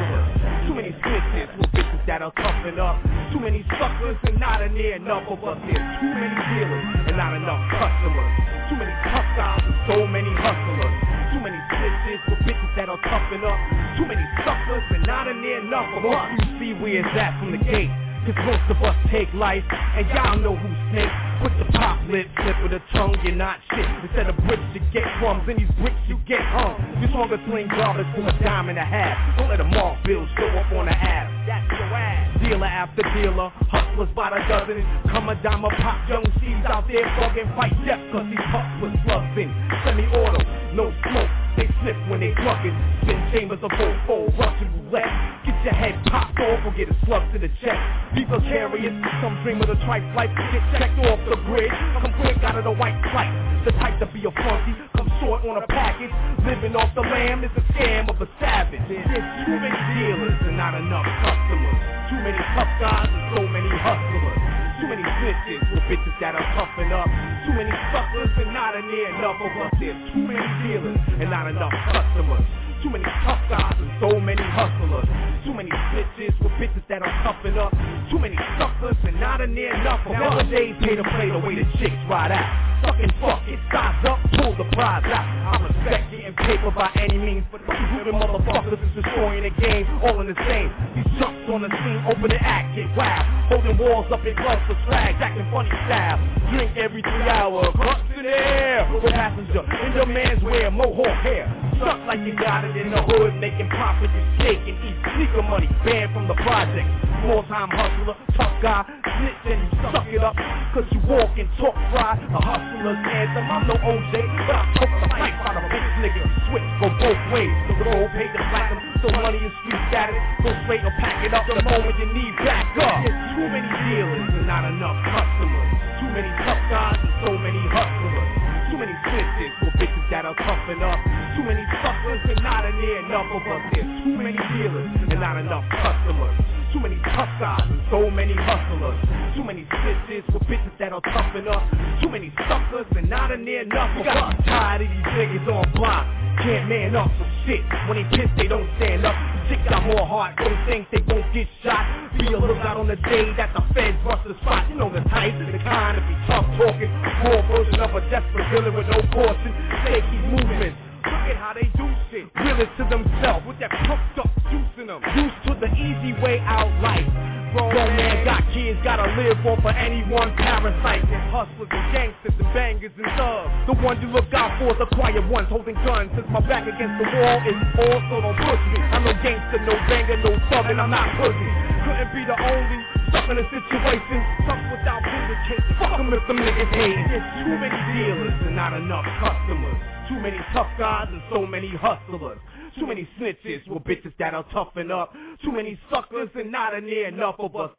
Too many snitches with bitches that'll toughen up. Too many suckers and not a near enough of us. There's too many dealers and not enough customers. Too many tough guys and so many hustlers. Too many snitches with bitches that'll toughen up. Too many suckers and not a near enough of us. You see where it's at from the gate. Cause most of us take life, and y'all know who's snake. With the pop lip, slip of the tongue, you're not shit. Instead of bricks, you get crumbs, and these bricks you get hung. This longer sling garbage for $1.50. Don't let a mark bill show up on the app. That's your ass. Dealer after dealer, hustlers by the dozen. Come a dime a pop, young C's out there bugging. Fight death, cause these hustlers slugs in. Semi-auto, no smoke. They slip when they cluckin', spin chambers of 4-4, Russian roulette. Get your head popped off or get a slug to the chest. People carriers, some dream of the tripe life. Get checked off the grid, come quick out of the white flight. The type to be a funky, come short on a package. Living off the lamb is a scam of a savage. There's too many dealers and not enough customers. Too many tough guys and so many hustlers. Too many snitches with bitches that'll toughen up. Too many suckers and not a near enough of us. There's too many dealers and not enough customers. Too many tough guys and so many hustlers. Too many snitches with bitches that'll toughen up. Too many suckers and not a near enough of us. Nowadays pay to play the way the chicks ride out. Suck and fuck, get sized up, pull the prize out. I respect getting paper by any means, but these stupid motherfuckers is destroying the game, all in the same. These jumps on the scene, open the act, get wild. Holding walls up in gloves for swag, acting funny style. Drink every 3 hours, clutch in the air. With passenger in your man's wear, mohawk hair. Suck like you got it in the hood, making profit, you shake and eat sneaker money, banned from the project. Small-time hustler, tough guy, snitch and you suck it up, cause you walk and talk fly. A hustler's anthem, I'm no OJ, but I took the life out of bitch nigga. Switch, go both ways, the road paid the platinum, so money is street status. Go straight or pack it up the moment you need back up. There's too many dealers and not enough customers. Too many tough guys and so many hustlers. Too many snitches with bitches that'll toughen up. Too many suckers and not a near enough of us. There's too many dealers and not enough customers. Too many tough guys and so many hustlers. Too many snitches with bitches that'll toughen up. Too many suckers and not a near enough of us. Tired of these niggas on block. Can't man up for shit. When they piss, they don't stand up. Chicks got more heart, don't think they won't get shot. Be a lookout on the day that the feds bust the spot. You know the type, the kind to be tough talking. More version of a desperate villain with no caution. They keep moving. Look at how they do shit. Real it to themselves with that pumped up juice in them. Used to the easy way out life. Grown man got kids, gotta live off of any one parasite. There's hustlers and gangsters and bangers and thugs. The ones you look out for is the quiet ones holding guns. Since my back against the wall is all, so don't push me. I'm no gangster, no banger, no thug, and I'm not pussy. Couldn't be the only stuck in a situation. Stuck without vindication. Fuck them if them niggas hate. There's too many dealers and not enough customers. Too many tough guys and so many hustlers. Too many snitches with bitches that'll toughen up. Too many suckers and not a near enough of us.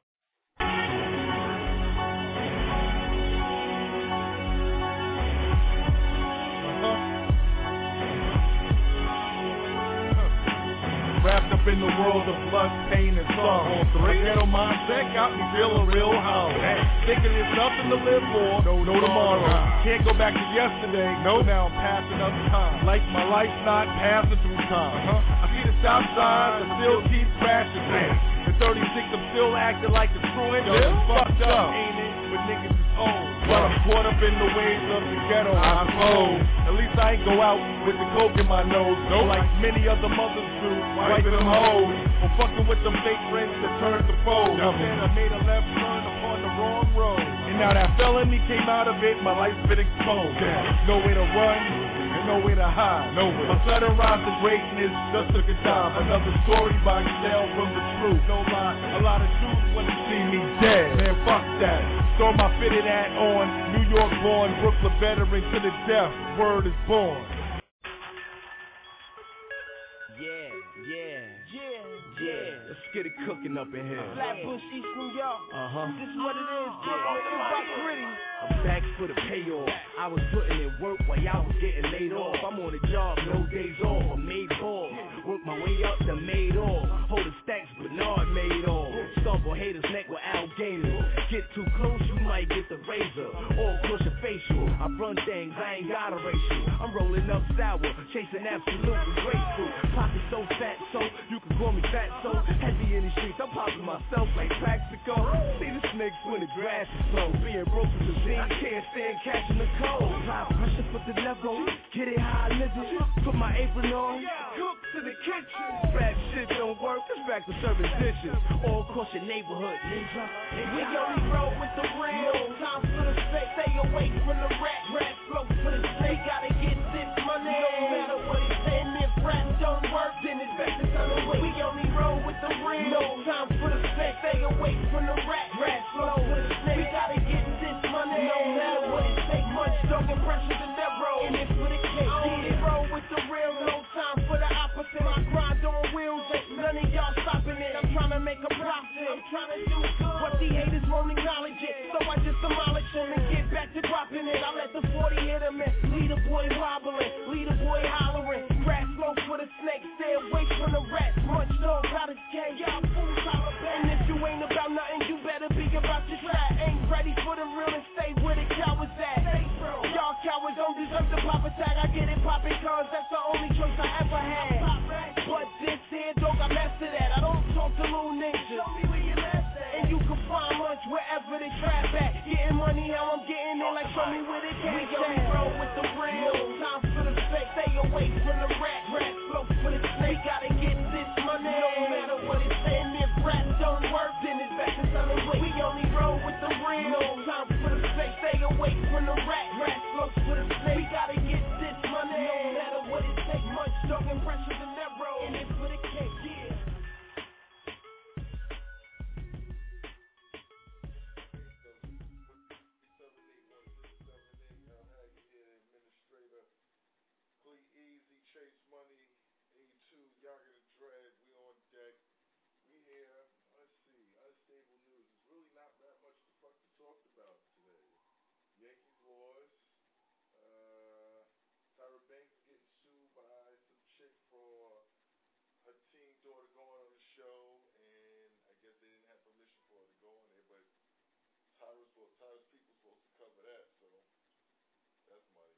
Wrapped up in the world of blood, pain, and sorrow. The ghetto mindset got me feeling real hollow. Thinking there's nothing to live for, no tomorrow. Can't go back to yesterday, no. Now I'm passing up time. Like my life's not passing through time. I see the stop signs, I still keep crashing things. At 36, I'm still acting like a truant. Yo, it's fucked up, ain't it? But niggas is old. But I'm caught up in the waves of the ghetto, I suppose. At least I ain't go out with the coke in my nose. No, like many other mothers do, wiping them hoes. Or fucking with them fake friends that turn to foes. Then I made a left turn upon the wrong road. And now that felony came out of it, my life's been exposed. Nowhere to run, and nowhere to hide. Nowhere. A sudden rise to greatness just took a dive. Another story by Excel from the truth. No lie, a lot of truth when they see me dead. Man, fuck that. Throw my fitted hat on, New York born, Brooklyn veteran to the death, word is born. Yeah, let's get it cooking up in here. Flatbush, East New York. This is what it is. I'm back for the payoff. I was putting in work while y'all was getting laid off. I'm on the job, no days off. I made balls. Work my way up to made off. Hold the stacks, Bernard made off. Stumble haters neck with Al Gaynor. Get too close, you might get the razor. Or push a facial. I run things, I ain't got a ratio. I'm rolling up sour, chasing absolutely grapefruit. Pocket so fat, so you can grow me fat, so heavy in the streets. I'm popping myself like Plaxico. See the snakes when the grass is low. Being broke is a disease, can't stand catching the cold. Apply pressure for the level, get it how I live it. Put my apron on, cook to the kitchen. Rap shit don't work, it's back to serving dishes. All across your neighborhood, ninja. We only roll with the real. Time for the fake, stay away from the rat. Rap flow for the sake, gotta get this money. No matter what it's saying, if rap don't work, then it's best to turn away. We only roll with the real. No time for the fake, stay away from the rat. Rap flow for the sake, we gotta get this money. No matter what it takes, much stronger pressure than that roll. And it's for the cake. Only roll with the real. No time for the opposite. I grind on wheels, ain't none of y'all stopping it. I'm trying to make a profit. I'm trying to do good, but the haters won't acknowledge it. So I just demolish them and get back to dropping it. I let the 40 hit him and lead a boy wobbling, lead a boy hollering. Grass smoke for the snake, stay away from the rats. Much dog, got a gang, y'all fools holler. And if you ain't about nothing, you better be about your trap. Ain't ready for the real and stay where the cowards at. Y'all cowards don't deserve the pop attack. I get it poppin' cause that's the only choice I ever had. But this here dog, I master that. I don't talk to little niggas. Show me where you left at. And you can find lunch wherever they trap at. Getting money, how I'm getting it, like show me where they cash at. We only roll with the real. Time for the fake, stay away from the rat. Rap flow for the snake, gotta get this money. No matter what it's saying, if rap don't work, then it's best to turn away. We only roll with the real. Time for the fake, stay away from the rat. Rap flow for the snake, we gotta get this money. No matter what it takes, much stronger pressure than that roll. And it's for the cake, yeah. Chase Money, A2, Younger the Dread, we on deck. We here. Let's see, unstable news. There's really not that much to fuck to talk about today. Yankees lost. Tyra Banks getting sued by some chick for her teen daughter going on the show, and I guess they didn't have permission for her to go on there, but Tyra's people supposed to cover that, so that's money.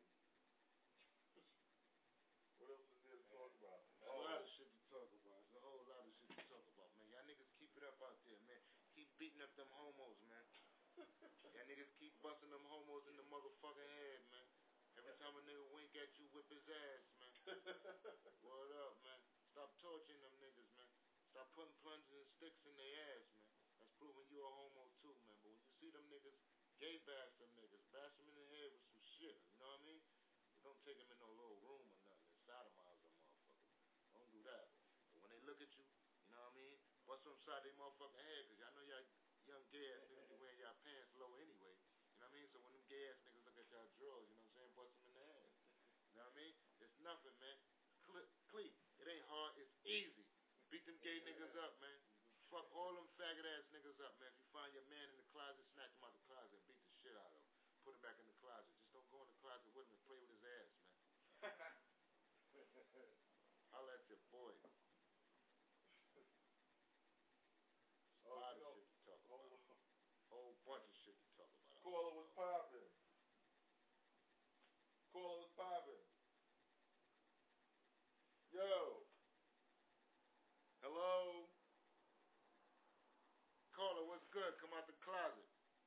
What else is there to talk about? A lot of shit to talk about. There's a whole lot of shit to talk about, man. Y'all niggas keep it up out there, man. Keep beating up them homos, man. Y'all niggas keep busting them homos in the motherfucking head, man. Every time a nigga wink at you, whip his ass, man. Word up, man. Stop torturing them niggas, man. Stop putting plungers and sticks in their ass, man. That's proving you a homo too, man. But when you see them niggas, gay bash them niggas. Bash them in the head with some shit, you know what I mean? You don't take them in no little room or nothing. Sodomize them motherfuckers. Don't do that. But when they look at you, you know what I mean? Bust them upside their motherfucking head, because y'all know y'all young gay ass niggas be wearing y'all pants low anyway. You know what I mean? So when them gay ass niggas look at y'all drawers, you know what I'm saying? Bust them in the head. You know what I mean? It's nothing, man. Clean. It ain't hard. It's easy. Beat them gay niggas up, man. Fuck all them faggot ass niggas up, man. If you find your man in the closet, snatch him out the closet and beat the shit out of him. Put him back in the closet. Just don't go in the closet with him and play with his ass, man. I'll let your boy. A lot of shit to talk about. Whole bunch of shit to talk about. Caller was popping. Yo. Hello. Caller, what's good? Come out the closet.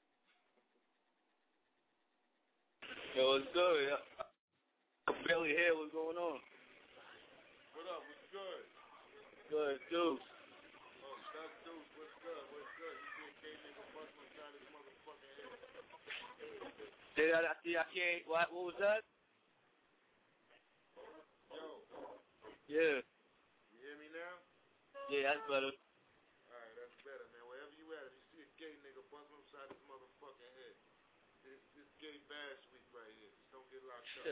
Yo, what's good? I can barely hear what's going on. What up? What's good? Good, dude. Oh, that's Deuce. What's good? What's good? You see a K nigga bust inside his motherfucking head. Say that, I can't. What was that? Yo. Yeah. You hear me now? Yeah, that's better. Alright, that's better, man. Wherever you at, if you see a gay nigga bust him upside his motherfucking head, this gay bash week right here. Just don't get locked up.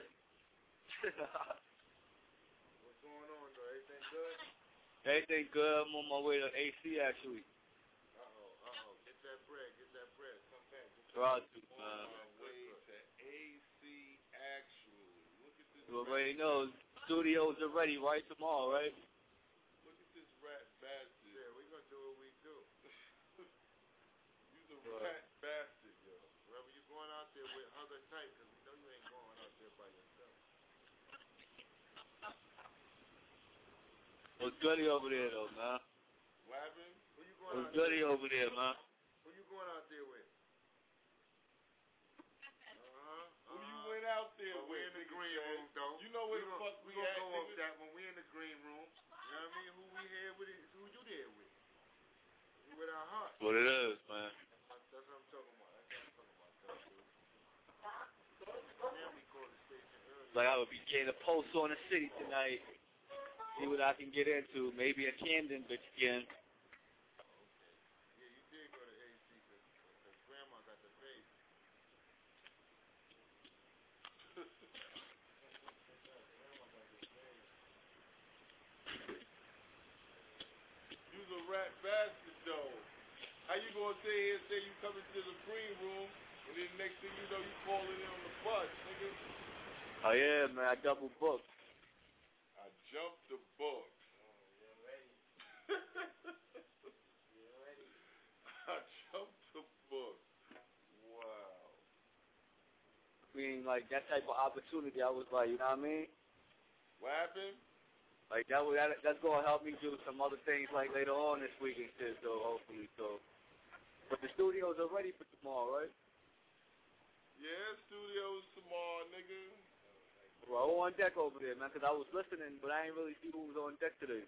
What's going on, though? Everything good? Everything good. I'm on my way to AC, actually. Uh-oh. Get that bread. Come back. Try to, man. On my way to AC, actually. Look at this. You already know. Studios are ready right tomorrow, right? Look at this rat bastard. Yeah, we gonna do what we do. You's a rat bastard, yo. Wherever you going out there with, hug her tight, because we know you ain't going out there by yourself. What's goody over there, though, man? What's goody over there, man? Who you going out there with? Who you went out there with? We're in the green room, though. You know where the fuck we gonna at, go off nigga? that when we in the green room. You know what I mean? Who we here with? Who you there with? We with our heart. What it is, man. That's what I'm talking about. Then we call the station early. Like I would be getting a post on the city tonight. See what I can get into. Maybe a Camden bitch again. Yeah, you did go to AC because Grandma got the baby. You's a rat bastard, though. How you gonna say here, say you coming to the green room, and then next thing you know, you calling in on the bus, nigga? Oh yeah, man. I double booked. I jumped the book. You're ready. You're ready. I jumped the book. Wow. I mean, like that type of opportunity, I was like, you know what I mean? What happened? Like that's gonna help me do some other things like later on this week and shit. So hopefully, so. But the studios are ready for tomorrow, right? Yeah, studios tomorrow, nigga. Well, who on deck over there, man? Because I was listening, but I ain't really see who was on deck today.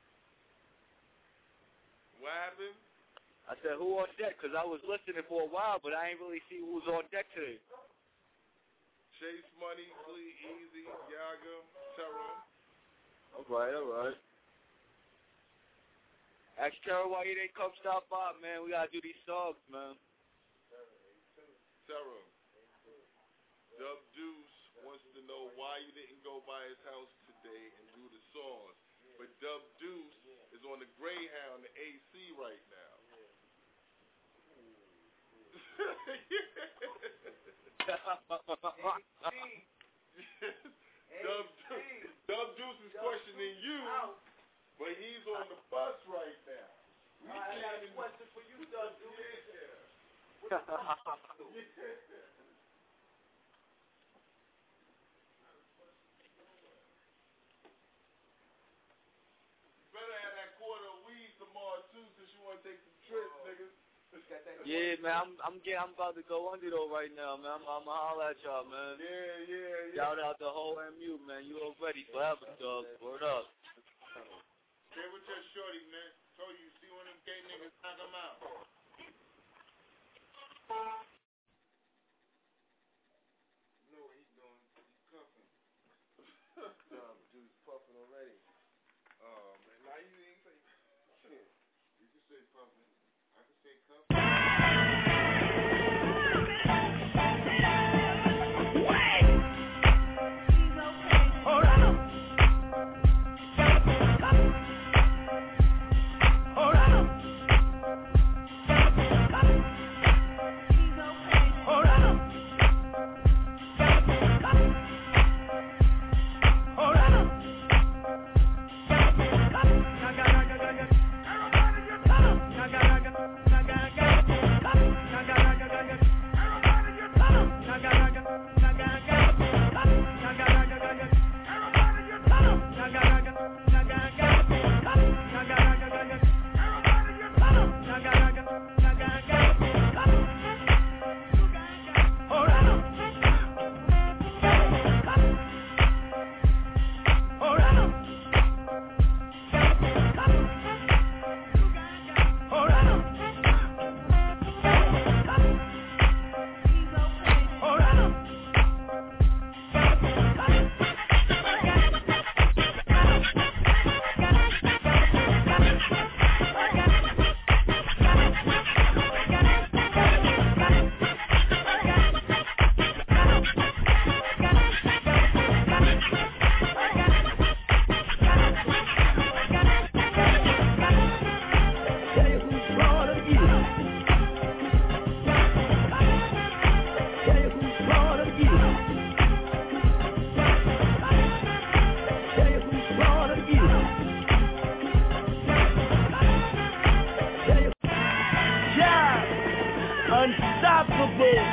What happened? I said, who on deck? Because I was listening for a while, but I ain't really see who was on deck today. Chase Money, Clee, Easy, Yaga, Terror. All right. Ask Terror why you didn't come stop by, man. We gotta do these songs, man. Terror. Dub Deuce wants to know why you didn't go by his house today and do the songs. But Dub Deuce is on the Greyhound, the AC right now. Dub Deuce is questioning you, but he's on the bus right now. I got a question for you, Dub Deuce. Yeah. Better have that quarter of weed tomorrow too, since you want to take some trips, nigga. Yeah, man, I'm about to go under though right now, man. I'ma holler at y'all, man. Yeah. Shout out the whole MU, man. You already forever, dog. Word up. Stay with your shorty, man. Told you, see one of them gay niggas, knock them out. You know what he's doing? He's cuffing. Dude's puffing already. Oh man, now you ain't say shit. You can say puffing. I can say cuffing. Unstoppable,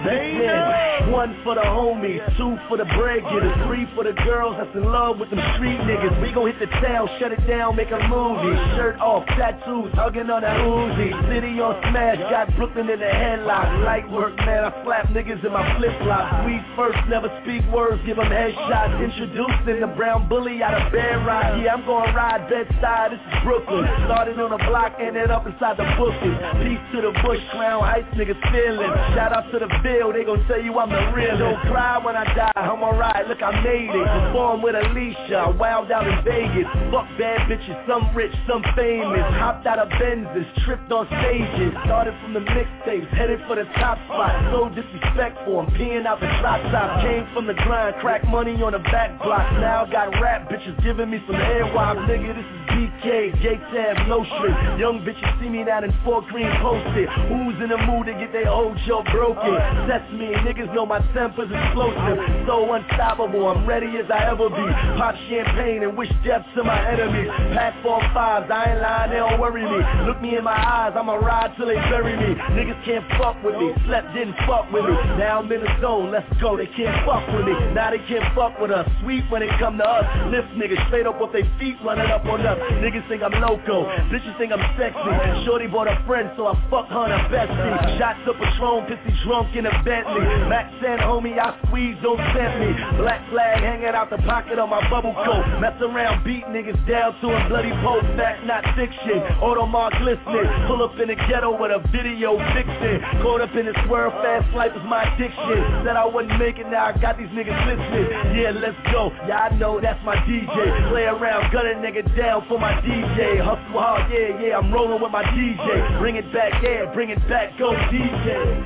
Listen, 1 for the homies, 2 for the bread getters, 3 for the girls that's in love with them street niggas. We gon' hit the town, shut it down, make a movie. Shirt off, tattoos, hugging on that Uzi. City on smash, got Brooklyn in the headlock. Light work, man, I slap niggas in my flip-flops. Squeeze first, never speak words, give them headshots. Introducing the brown bully out of Bear Ride. Yeah, I'm gonna ride bedside, this is Brooklyn. Started on the block, ended up inside the bookies. Peace to the Bush Crown Heights niggas feeling. Shout out to the Bill, they gon' tell you I'm the real. Don't cry when I die, I'm alright, look I made it. Perform with Alicia, wild out in Vegas. Fuck bad bitches, some rich, some famous. Hopped out of Benzes, tripped on stages. Started from the mixtapes, headed for the top spot. So disrespectful, I'm peeing out the drop top. Came from the grind, crack money on the back block. Now got rap bitches giving me some airwop. Nigga, this is BK, J-Tab, no strip. Young bitches see me down in Fort Greene posted. Who's in the mood to get their whole show broken? Sesame, niggas know my temper's explosive. So unstoppable, I'm ready as I ever be. Pop champagne and wish death to my enemies. Pack 4-5s, I ain't lying, they don't worry me. Look me in my eyes, I'ma ride till they bury me. Niggas can't fuck with me, slept didn't fuck with me. Now I'm in the zone, let's go, they can't fuck with me. Now they can't fuck with us, sweet when it come to us. Lift niggas straight up with their feet running up on us. Niggas think I'm loco, bitches think I'm sexy. Shorty bought a friend, so I fuck her and her bestie. Shots of Patron, pissy drunk in a Bentley. Max said, homie, I squeeze, don't tempt me. Black flag hanging out the pocket of my bubble coat. Mess around, beat niggas down to a bloody post. Fact, not fiction. Audemars glistening. Pull up in the ghetto with a video fixing. Caught up in this world, fast life is my addiction. Said I wouldn't make it, now I got these niggas listening. Yeah, let's go. Yeah, I know that's my DJ. Play around, gun a nigga down for my DJ. Hustle hard, yeah, I'm rolling with my DJ. Bring it back, yeah, bring it back, go DJ.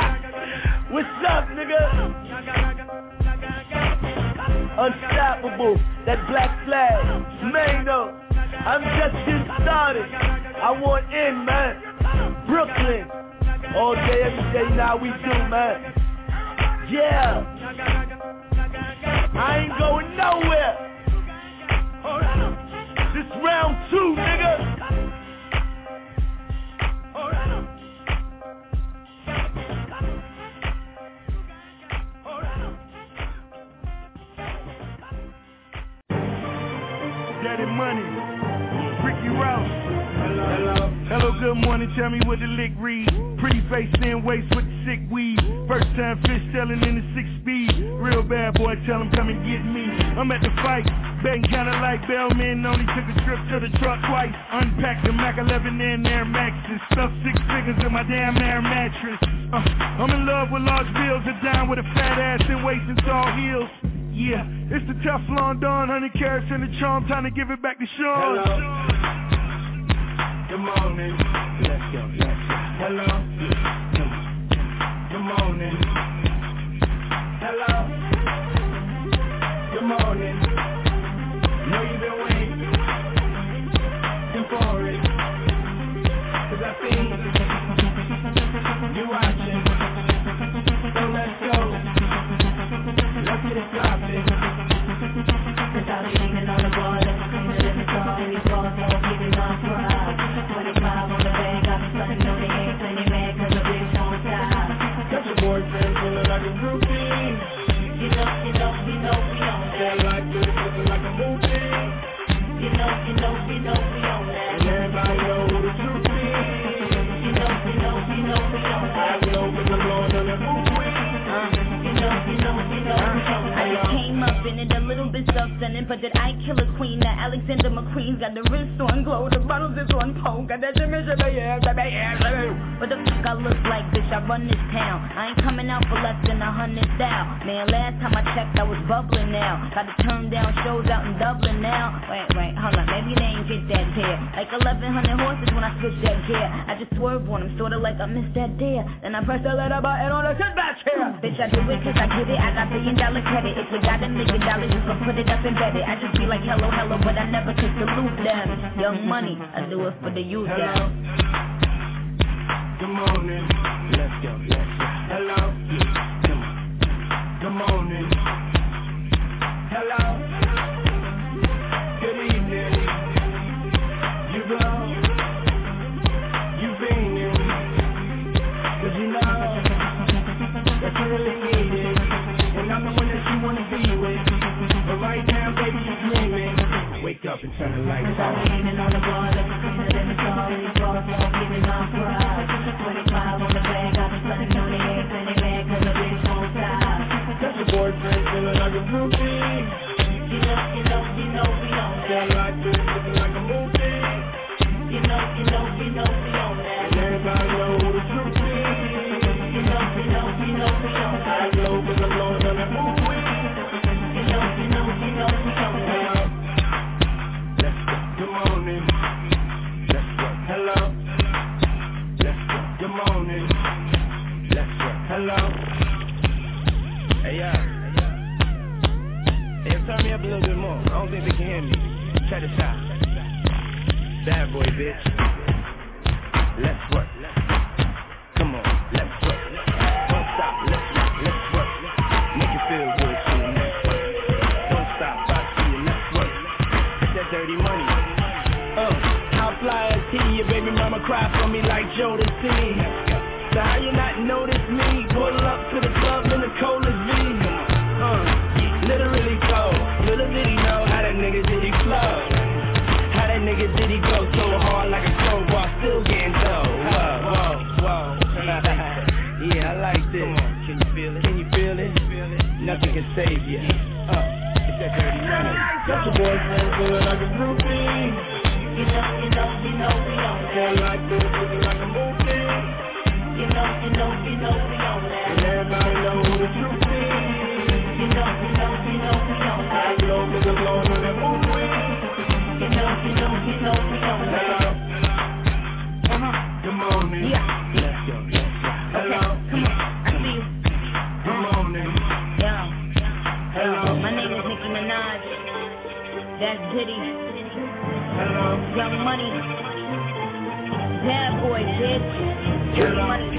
What's up, nigga? Unstoppable, that black flag, Mano. I'm just getting started. I want in, man. Brooklyn, all day, every day, now we do, man. Yeah, I ain't going nowhere. This round 2, nigga. Daddy Money, Ricky Rouse. Hello, good morning, tell me what the lick read. Pretty face, thin waist with the sick weed. First time fish selling in the 6-speed. Real bad boy, tell him come and get me. I'm at the fight, betting kinda like Bellman. Only took a trip to the truck twice. Unpacked the Mac 11 and Air Maxes. Stuffed 6 figures in my damn air mattress. I'm in love with large bills, a dime with a fat ass and waist and tall heels. Yeah, it's the Teflon Don, 100 carats in the charm, time to give it back to Sean. Hello. Good morning. Let's go. Hello. Good morning. Hello. Good morning. Know you've been waiting for it. 'Cause I see you watching. So let's go. Let's get it poppin'. 'Cause I'll be leaning on the ball, let's clean it in the car. Baby, fall, so keep it on for us. 25 on the bag, got me stunning on the ain't plenty mad 'cause the bitch on top. Got your boyfriend feeling like a groupie. You know we on that. Feel like this, looking like a movie. You know we on that. And everybody know who the truth is. You know we on that. I know we're going on the movie. I just came up in it a little bit self-centered, but that I kill a queen. That Alexander McQueen's got the wrist on glow, the bottles is on pole, got that shimmy, yeah. What the fuck I look like, bitch? I run this town. I ain't coming out for less than 100,000. Man, last time I checked, I was bubbling now. Gotta turn down shows out in Dublin now. Wait, hold on, maybe they ain't get that pair. Like 1,100 horses when I switch that gear. I just swerve on them, sorta like I missed that dare. Then I press the letter button on the sit-back chair. Bitch, I do it 'cause I get it. I got $1 billion credit. If you got $1 million, you can put it up and bet it. I just be like hello, but I never take the loot down. Young money, I do it for the youth down. Good morning. Let's go. Hello. Good morning. Hello. Good evening. You blow. You beaming. 'Cause you know that up and turn the lights out. Leaning on the bar, like a cleaner than the sorry boss, all giving off for us. 25 on the bag, got the sun on the eggs and they mad cause the bitch won't stop. Got your boyfriend feeling like a groupie. You know we on that. Sound like this, looking like a movie. You know we on that. And everybody know who the truth is. You know we on that. I know cause I'm blowing on that movie. You know we on that. Let's go. Good morning. Let's go. Hello. Let's go. Good morning. Let's go. Hello. Hey, hey, turn me up a little bit more. I don't think they can hear me. Check this out. Bad boy, bitch. Let's work. Come on, let's work. Don't stop, let's work. Make it feel good to the next work. Don't stop, I see you, let's work. It's that dirty money. How fly as T, your baby mama cry for me like Jodeci. So how you not notice me? Pull up to the club in the coldest V. Literally cold. Little did he know how that nigga did he flow. How that nigga did he go so hard like a crowbar, still getting dough. Whoa. Yeah, I like this. Can you feel it? Nothing can save you. It's that dirty money. Got your boyfriend feeling like a groupie. You know we on that. Sound like this, looking like a movie. You know we on that. And everybody know who the truth is. You know we on that. I know cause I'm blowing on that movie. You know we on that. Good morning. Yeah. Let's go. Hello. Come on, I see you. Good morning. Yo. Hello. My name is Nicki Minaj. That's Diddy. Hello. Young Money. Bad boy, bitch. Dirty money.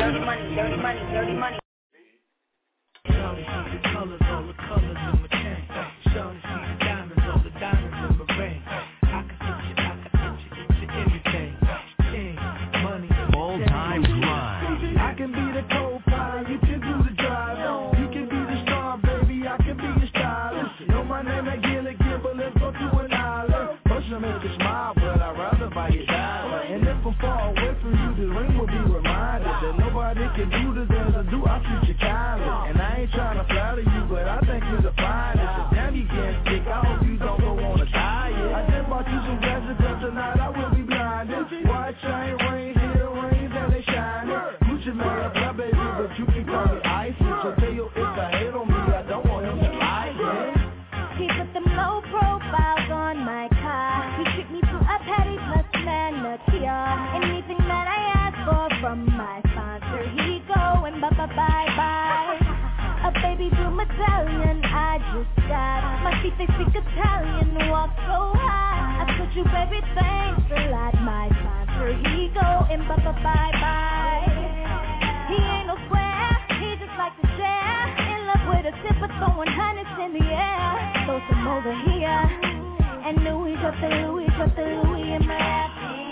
Shawty see the colors, all the colors in my chain. Shawty see the diamonds, all the diamonds in my ring. I can get you everything. King, money, full-time grind. I can be the co-pilot, you can do the drive. You can be the star, baby, I can be your stylist. Know my name ain't Gilligan, but let's go to an island. Motion make you smile, but I'd rather buy your dollar. And if I'm far away from you, the ring will be reminded that nobody can do the things I do, I treat you kindly. And I ain't trying to flatter you, but I think you're the finest. So damn, you can't stick, I hope you don't go on a diet. I just bought you some glasses, cause tonight I will be blinded. White chain, rain, here, rings, and they shining. Gucci man, that's my baby, but you can call me icy. So tell your if I hate on me, I don't want him to like it. He put them low profiles on my car. He treat me to a petty plus manicure. Anything that I ask for from my sponsor, he go and bye. A baby blue medallion I just got. My feet they speak Italian, walk so high. I told you everything, still like my sponsor, he go and bye. He ain't no square, he just like to share. In love with a sip of throwing hundreds in the air. Throw some over here, and Louis got the Louis in my ass.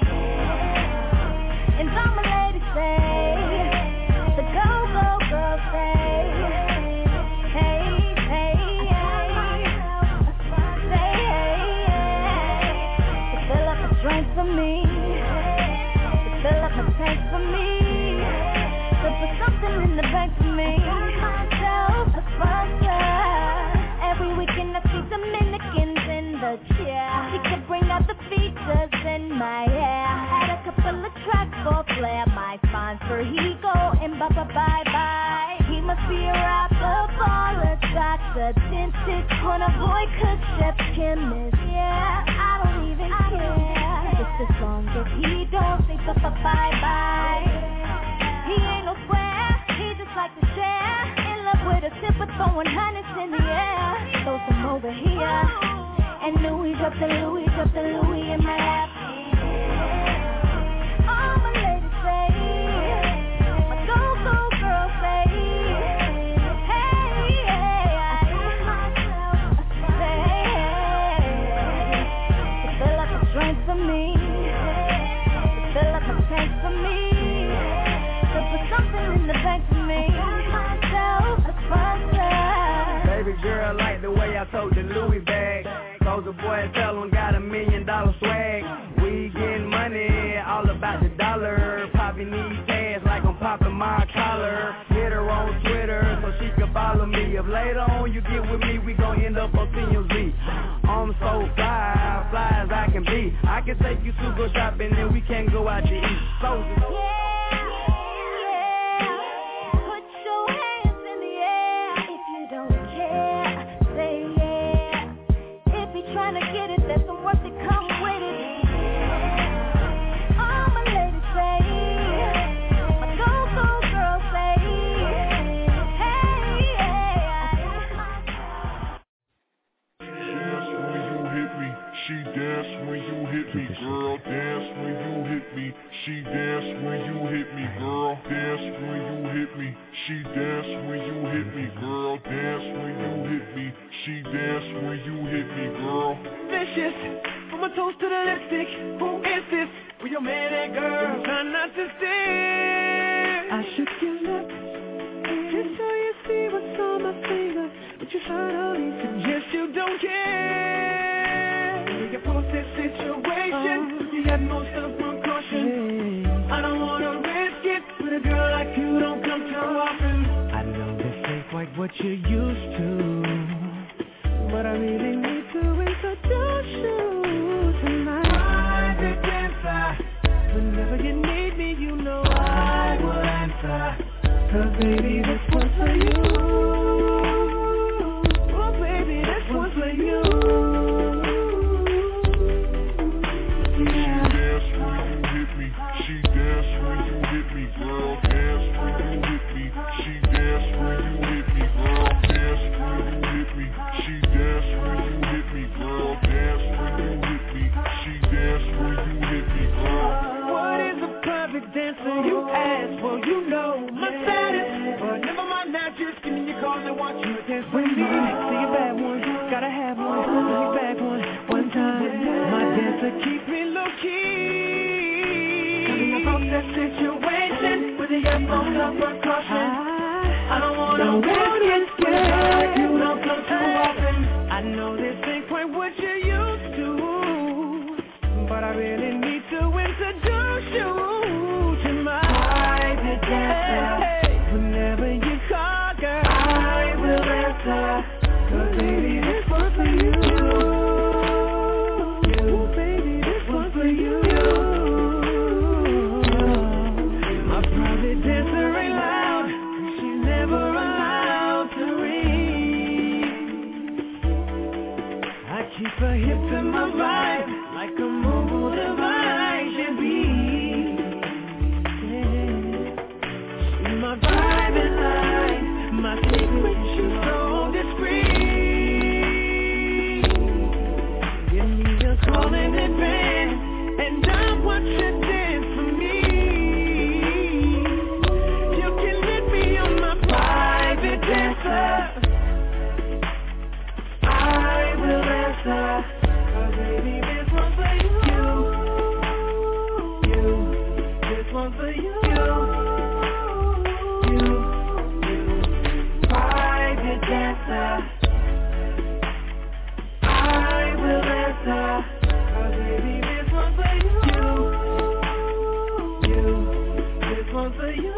And all my ladies say, the go girls say, drink for me, to fill up my tank for me, to put something in the bank for me. Myself a sponsor. Every weekend I see Dominicans in the chair. She could bring out the features in my hair. Add a couple of tracks for flair. My sponsor, he go and bye. He must be a rapper, baller, doctor, dentist, corner boy, cook, chef, chemist. Yeah, I don't even care. Just as long as he don't say bye. He ain't no square, he just like to share. In love with a sip of throwing hundreds in the air. Throw some over here, and Louis got the Louis in my lap. All my ladies say, my go girl say, hey, I see myself say, to fill up a drink for me. Fill up my tank for me. To put something in the bank for me. Myself a sponsor. Baby girl like the way I told the Louis bag. Soldier boy tell him got $1 million about the dollar. Popping these tags like I'm popping my collar. Hit her on Twitter so she can follow me. If later on you get with me, we gon' end up on TMZ. I'm so fly, fly as I can be. I can take you to go shopping and we can go out to eat. Soldiers. She dance when you hit me, girl. Dance when you hit me. She dance when you hit me, girl. Dance when you hit me. She dance when you hit me, girl. Dance when you hit me. She dance when you hit me, girl. Vicious, from my toes to the lipstick. Who is this? Where your man at, girl? Try not to stare. I shook your lips just so you see what's on my finger, but you finally suggest you don't care. You post this situation, you got most of my caution. I don't wanna risk it, but a girl like you don't come too often. I know this ain't quite what you're used to, but I really need to introduce you to my private dancer. Whenever you need me, you know I will answer. 'Cause baby, this one's for you. Oh baby, this one's for you. She dance when you hit me, girl. Dance when you hit me. She dance when you hit me, girl. Dance when you hit me. She dance when you hit me, girl. Dance when you hit me. She dance when you hit me, girl. What is a perfect dancer, you ask? Well, you know my status. But never mind that, just give me your calls and watch you dance with me. See a bad one, gotta have one. Let me back one time. My dancer keeps me low-key. That situation with the earphones up for caution. I don't wanna risk it, you don't come too often. I know this ain't quite what you're used to, but I really need to introduce you to my private dancer. Whenever you call, girl, I will answer. 'Cause baby, this one's for you. Baby, this one's for you. Dancer ain't loud, she's never allowed to ring. I keep her hip to my vibe, like a mobile device should be. Yeah. She's my private life, my secret, she's so discreet. Give me a call in advance, and I want you to dance for me. Dancer, I will answer. 'Cause baby, this one's for you. This one's for you. Private dancer, I will answer. 'Cause baby, this one's for you. This one's for you.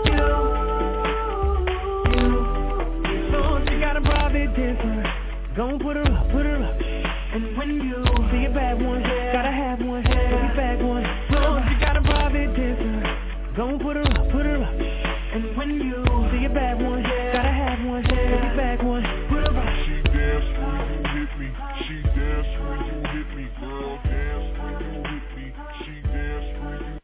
Dancer, gon' put her up, and when you see a bad one, gotta have one, baby back one. So you got a private dancer, gon' put her up, and when you see a bad one, gotta have one, baby back one, put her up. She dance when you hit me, she dance when you hit me, girl. Dance when you hit me, she dance when you.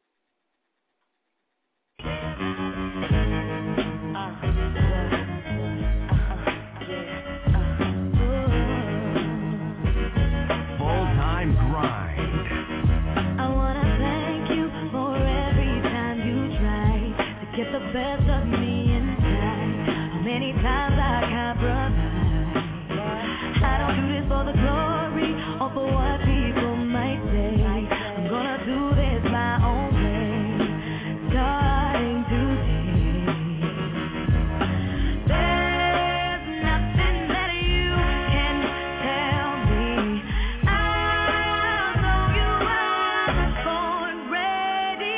Get the best of me inside. How many times I compromise? I don't do this for the glory or for what people might say. I'm gonna do this my own way, starting today. There's nothing that you can tell me. I know you are born ready.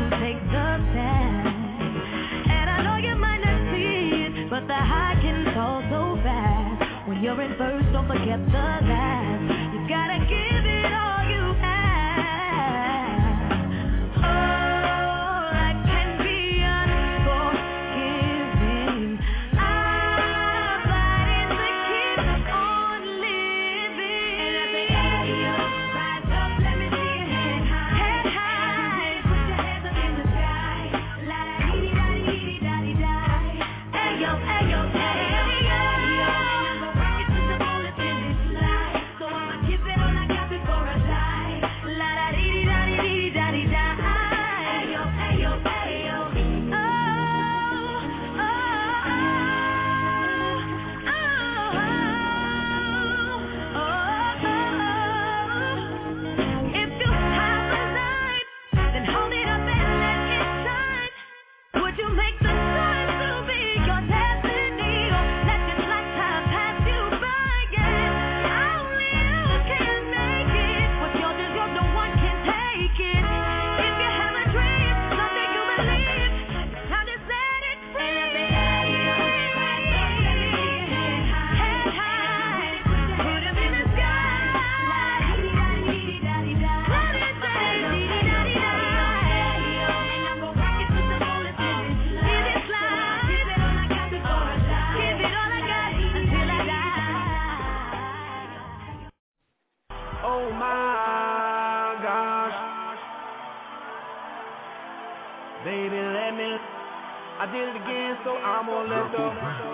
take the stand. And I know you might not see it, but the high can fall so fast. When you're in first, don't forget the last. You gotta give it all you have. Oh, I can be unforgiving. I'm fighting to keep on living. And I say, hey, yo, rise up, let me see your head high. Head high, put your hands up in the sky. La da dee da dee da dee da. Hey yo, hey yo, hey yo. Oh my gosh, baby, let me. I did it again, so I'm gonna let go.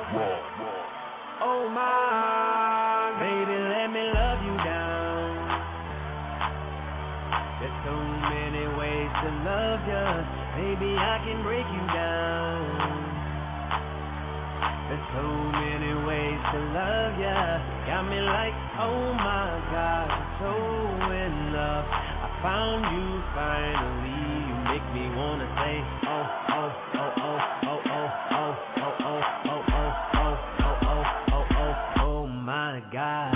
Oh my, baby, let me love you down. There's so many ways to love you, baby, I can break you down. There's so many ways to love ya. Got me like, oh my God, I'm so in love. I found you finally. You make me wanna say, oh, oh, oh, oh, oh, oh, oh, oh, oh, oh, oh, oh, oh, oh, oh, oh, oh my God.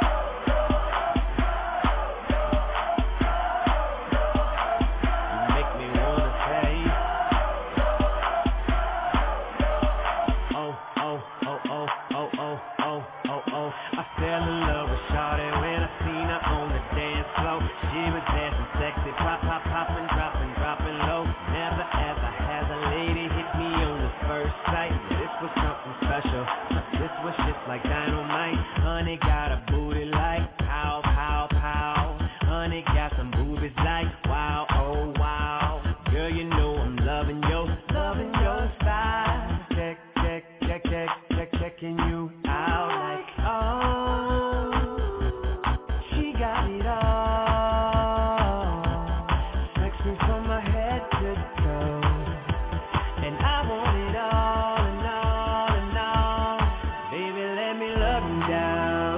Like dynamite, honey got a booty like pow, pow, pow. Honey got some boobies like wow, oh wow. Girl, you know I'm loving your style. Checking you out like oh, she got it all. Sex me from my head to toe, and I want it all and all and all. Baby, let me love you down.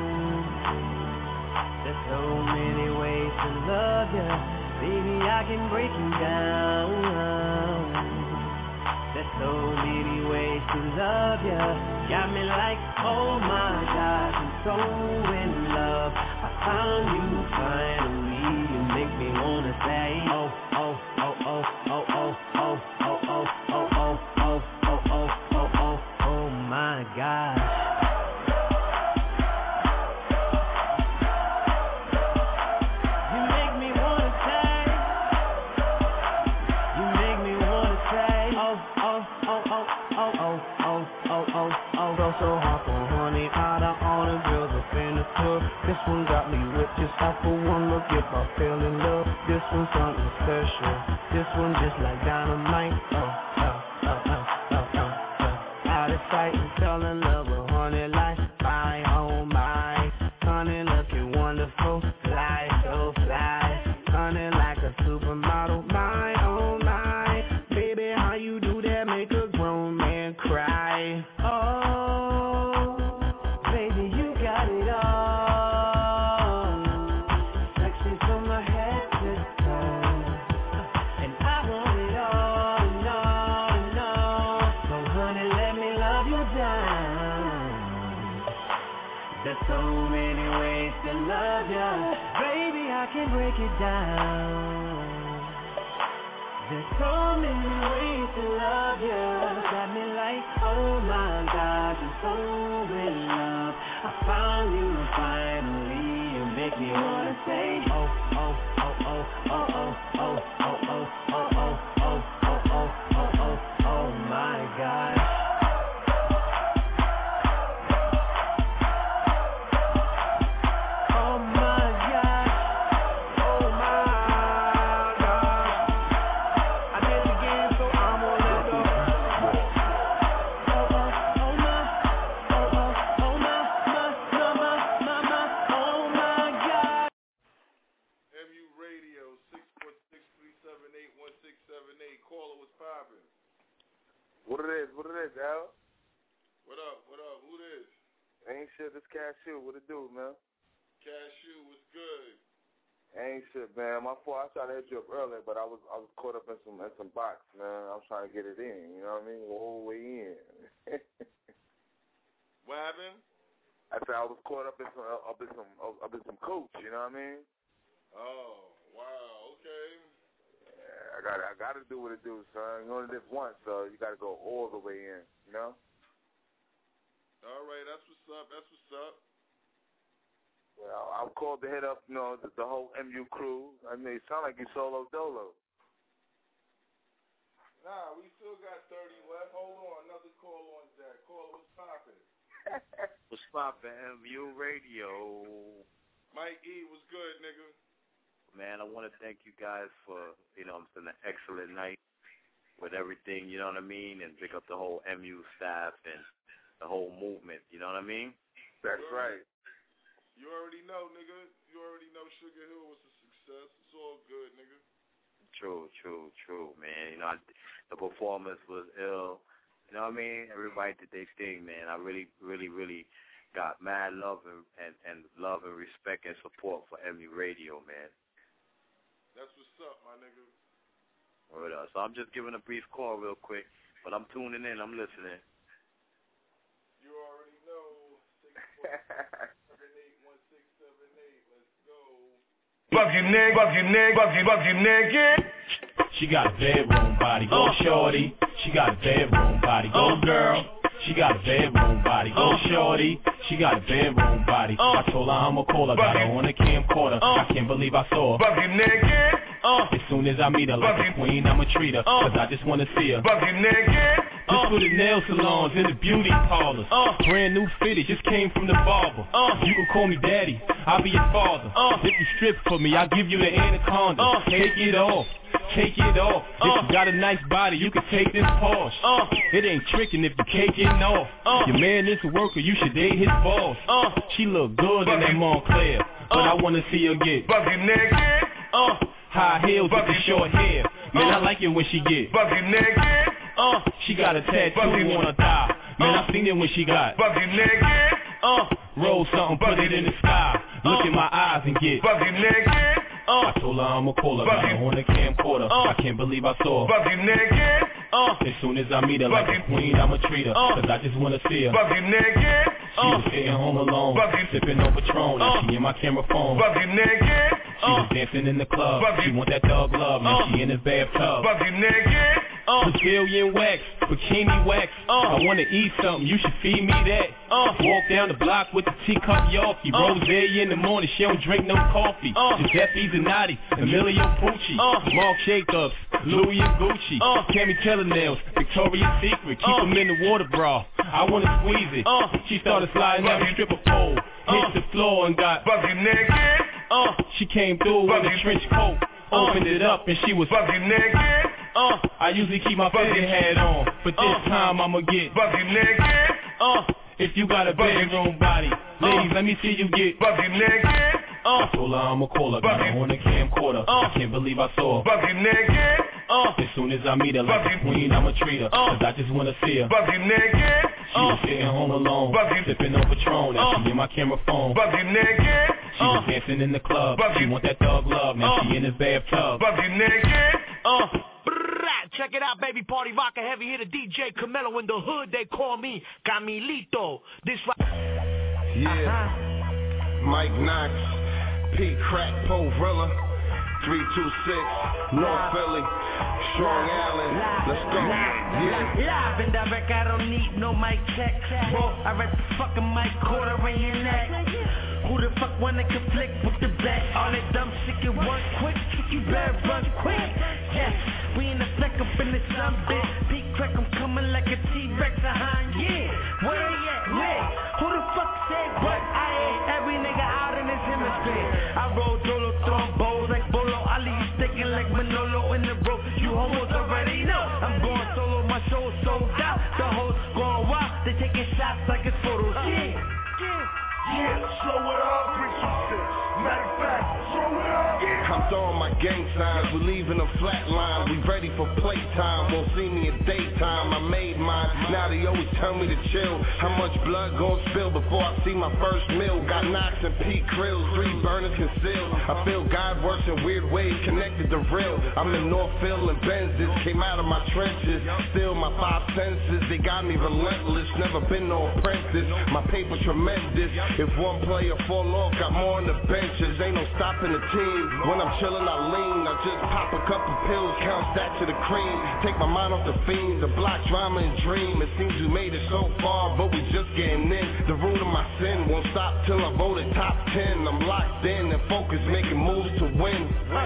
There's so many ways to love you. Baby, I can break you down. There's so many ways to love you. Got me like, oh my God, I'm so in love. I found you finally. You make me wanna say, oh, oh, oh, oh, oh, oh, oh, oh, oh, oh, oh, oh, oh, oh, oh, oh, oh my God. So hard for honey, out of all the girls up in the club. This one got me whipped just off of one look. If I fell in love, this one's something special. This one just like dynamite. Out of sight and fell in love with honey like my oh my. Honey looking wonderful, fly so fly. Honey like a supermodel, my oh my. Baby, how you do that? Make a grown man cry. Oh. So many ways to love ya, baby, I can break it down. There's so many ways to love you. Got me like, oh my gosh, I'm so in love. I found you finally. You make me wanna say, oh, oh, oh, oh, oh, oh, oh, oh, oh, oh, oh, oh, oh, oh, oh, oh, oh my God. What it is, Al? What up? Who this? Ain't shit, this Cashew. What it do, man? Cashew, what's good? Ain't shit, man. My fault. I tried to hit you up earlier, but I was caught up in some box, man. I was trying to get it in, you know what I mean? The whole way in. What happened? I said I was caught up in some coach, you know what I mean? Oh, wow, okay. I gotta do what it do, son. You only live once, so you gotta go all the way in, you know? All right, that's what's up. Well, I'm called to hit up, you know, the whole MU crew. I mean, it sound like you solo dolo. Nah, we still got 30 left. Hold on, another call on that. Call, what's poppin'? What's poppin', MU Radio? Mike E, what's good, nigga? Man, I want to thank you guys for, you know, it's been an excellent night with everything, you know what I mean, and pick up the whole MU staff and the whole movement, you know what I mean? That's right. You already know, nigga. You already know Sugar Hill was a success. It's all good, nigga. True, man. You know, the performance was ill. You know what I mean? Everybody did their thing, man. I really got mad love and love and respect and support for MU Radio, man. That's what's up, my nigga. Word up. So I'm just giving a brief call real quick, but I'm tuning in. I'm listening. You already know. 648-1678. Let's go. Bug your nigga. She got a bedroom body. Go shorty. She got a bedroom body. Go girl. She got a bedroom body. Go shorty. She got a bedroom body. I told her I'ma call her. Got her on a camcorder. I can't believe I saw her. Buggy naked. As soon as I meet her like a queen, I'ma treat her. Cause I just wanna see her. Buggy naked. Just for the nail salons and the beauty parlors. Brand new fitted, just came from the barber. You can call me daddy, I'll be your father. If you strip for me, I'll give you the anaconda. Take it off. Take it off. If you got a nice body, you can take this Porsche. It ain't tricking if you caking off. Your man is a worker, you should date his boss. She look good in that Montclair, but I wanna see her get buggy naked. High heels with the short hair. Man, I like it when she get buggy naked. She got a tattoo on her thigh. Man, I seen it when she got buggy naked. Roll something, put it in the sky. Look in my eyes and get buggy naked. I told her I'ma call her, got her on the camcorder. I can't believe I saw her buggy naked. As soon as I meet her like a queen, I'ma treat her. Cause I just wanna see her buggy naked. She was sitting home alone, sipping on Patron. Now she in my camera phone buggy naked. She was dancing in the club. She want that thug love. Now she in the bathtub buggy naked. Brazilian wax, bikini wax. I wanna eat something, you should feed me that. Walk down the block with the teacup Yorkie. Rosé in the morning, she don't drink no coffee. Giuseppe Zanotti, Emilio Pucci, Marc Jacobs, Louis and Gucci, Tammy Taylor nails, Victoria's Secret. Keep them in the water bra, I wanna squeeze it. She started sliding down the stripper pole, hit the floor and got buggy naked. She came through with a trench coat, opened it up and she was buggy naked. I usually keep my fitted hat on, but this time I'ma get buggy naked. If you got a bedroom body, ladies, let me see you get buggy naked. I told her I'ma call her, got her on the camcorder. I can't believe I saw her buggy naked. As soon as I meet her like a queen, I'ma treat her. Cause I just wanna see her buggy naked. She was sitting home alone, sipping on Patron. Now she in my camera phone buggy naked. She was dancing in the club. She want that thug love. Now she in his bathtub buggy naked. Check it out, baby. Party rocker, heavy hitter, DJ Camelo. In the hood, they call me Camilito. This right. Yeah. Mike Knox, P. Crack, Povrilla. 326, North Philly, Strong Island, let's go. Live and direct, I don't need no mic check. Whoa, I read the fucking mic quarter in your neck. Who the fuck wanna conflict with the black? All that dumb shit can work quick, you better run quick. Yes, we in the fleck up in the sun, bitch. Peak crack, I'm coming like a T-Rex behind, yeah. Where they at? Where? Who the fuck said what? I ain't every nigga out in this hemisphere. I roll Dolo, throwing bowls like Bolo. I leave you sticking like Manolo in the road. You homos already know. I'm going solo, my show is sold out. The hoes going wild, they taking shots like it's photos. Yeah, slow it up, 326. Matter of fact, slow it up. Yeah. I'm throwing my gang signs, we leaving a flat line. We ready for playtime, won't see me in daytime. I made mine, now they always tell me to chill. How much blood gon' spill before I see my first meal? Got knocks and peak krills, 3 burners concealed. I feel God works in weird ways, connected to real. I'm in Northfield and Benzes, came out of my trenches. Still my 5 senses, they got me relentless. Never been no apprentice, my paper tremendous. If one player fall off, got more on the benches. Ain't no stopping the team. When I'm chillin', I lean. I just pop a couple pills, count stacks of the cream. Take my mind off the fiends, the block drama and dream. It seems we made it so far, but we just getting in. The root of my sin won't stop till I voted top 10. I'm locked in and focused, making moves to win.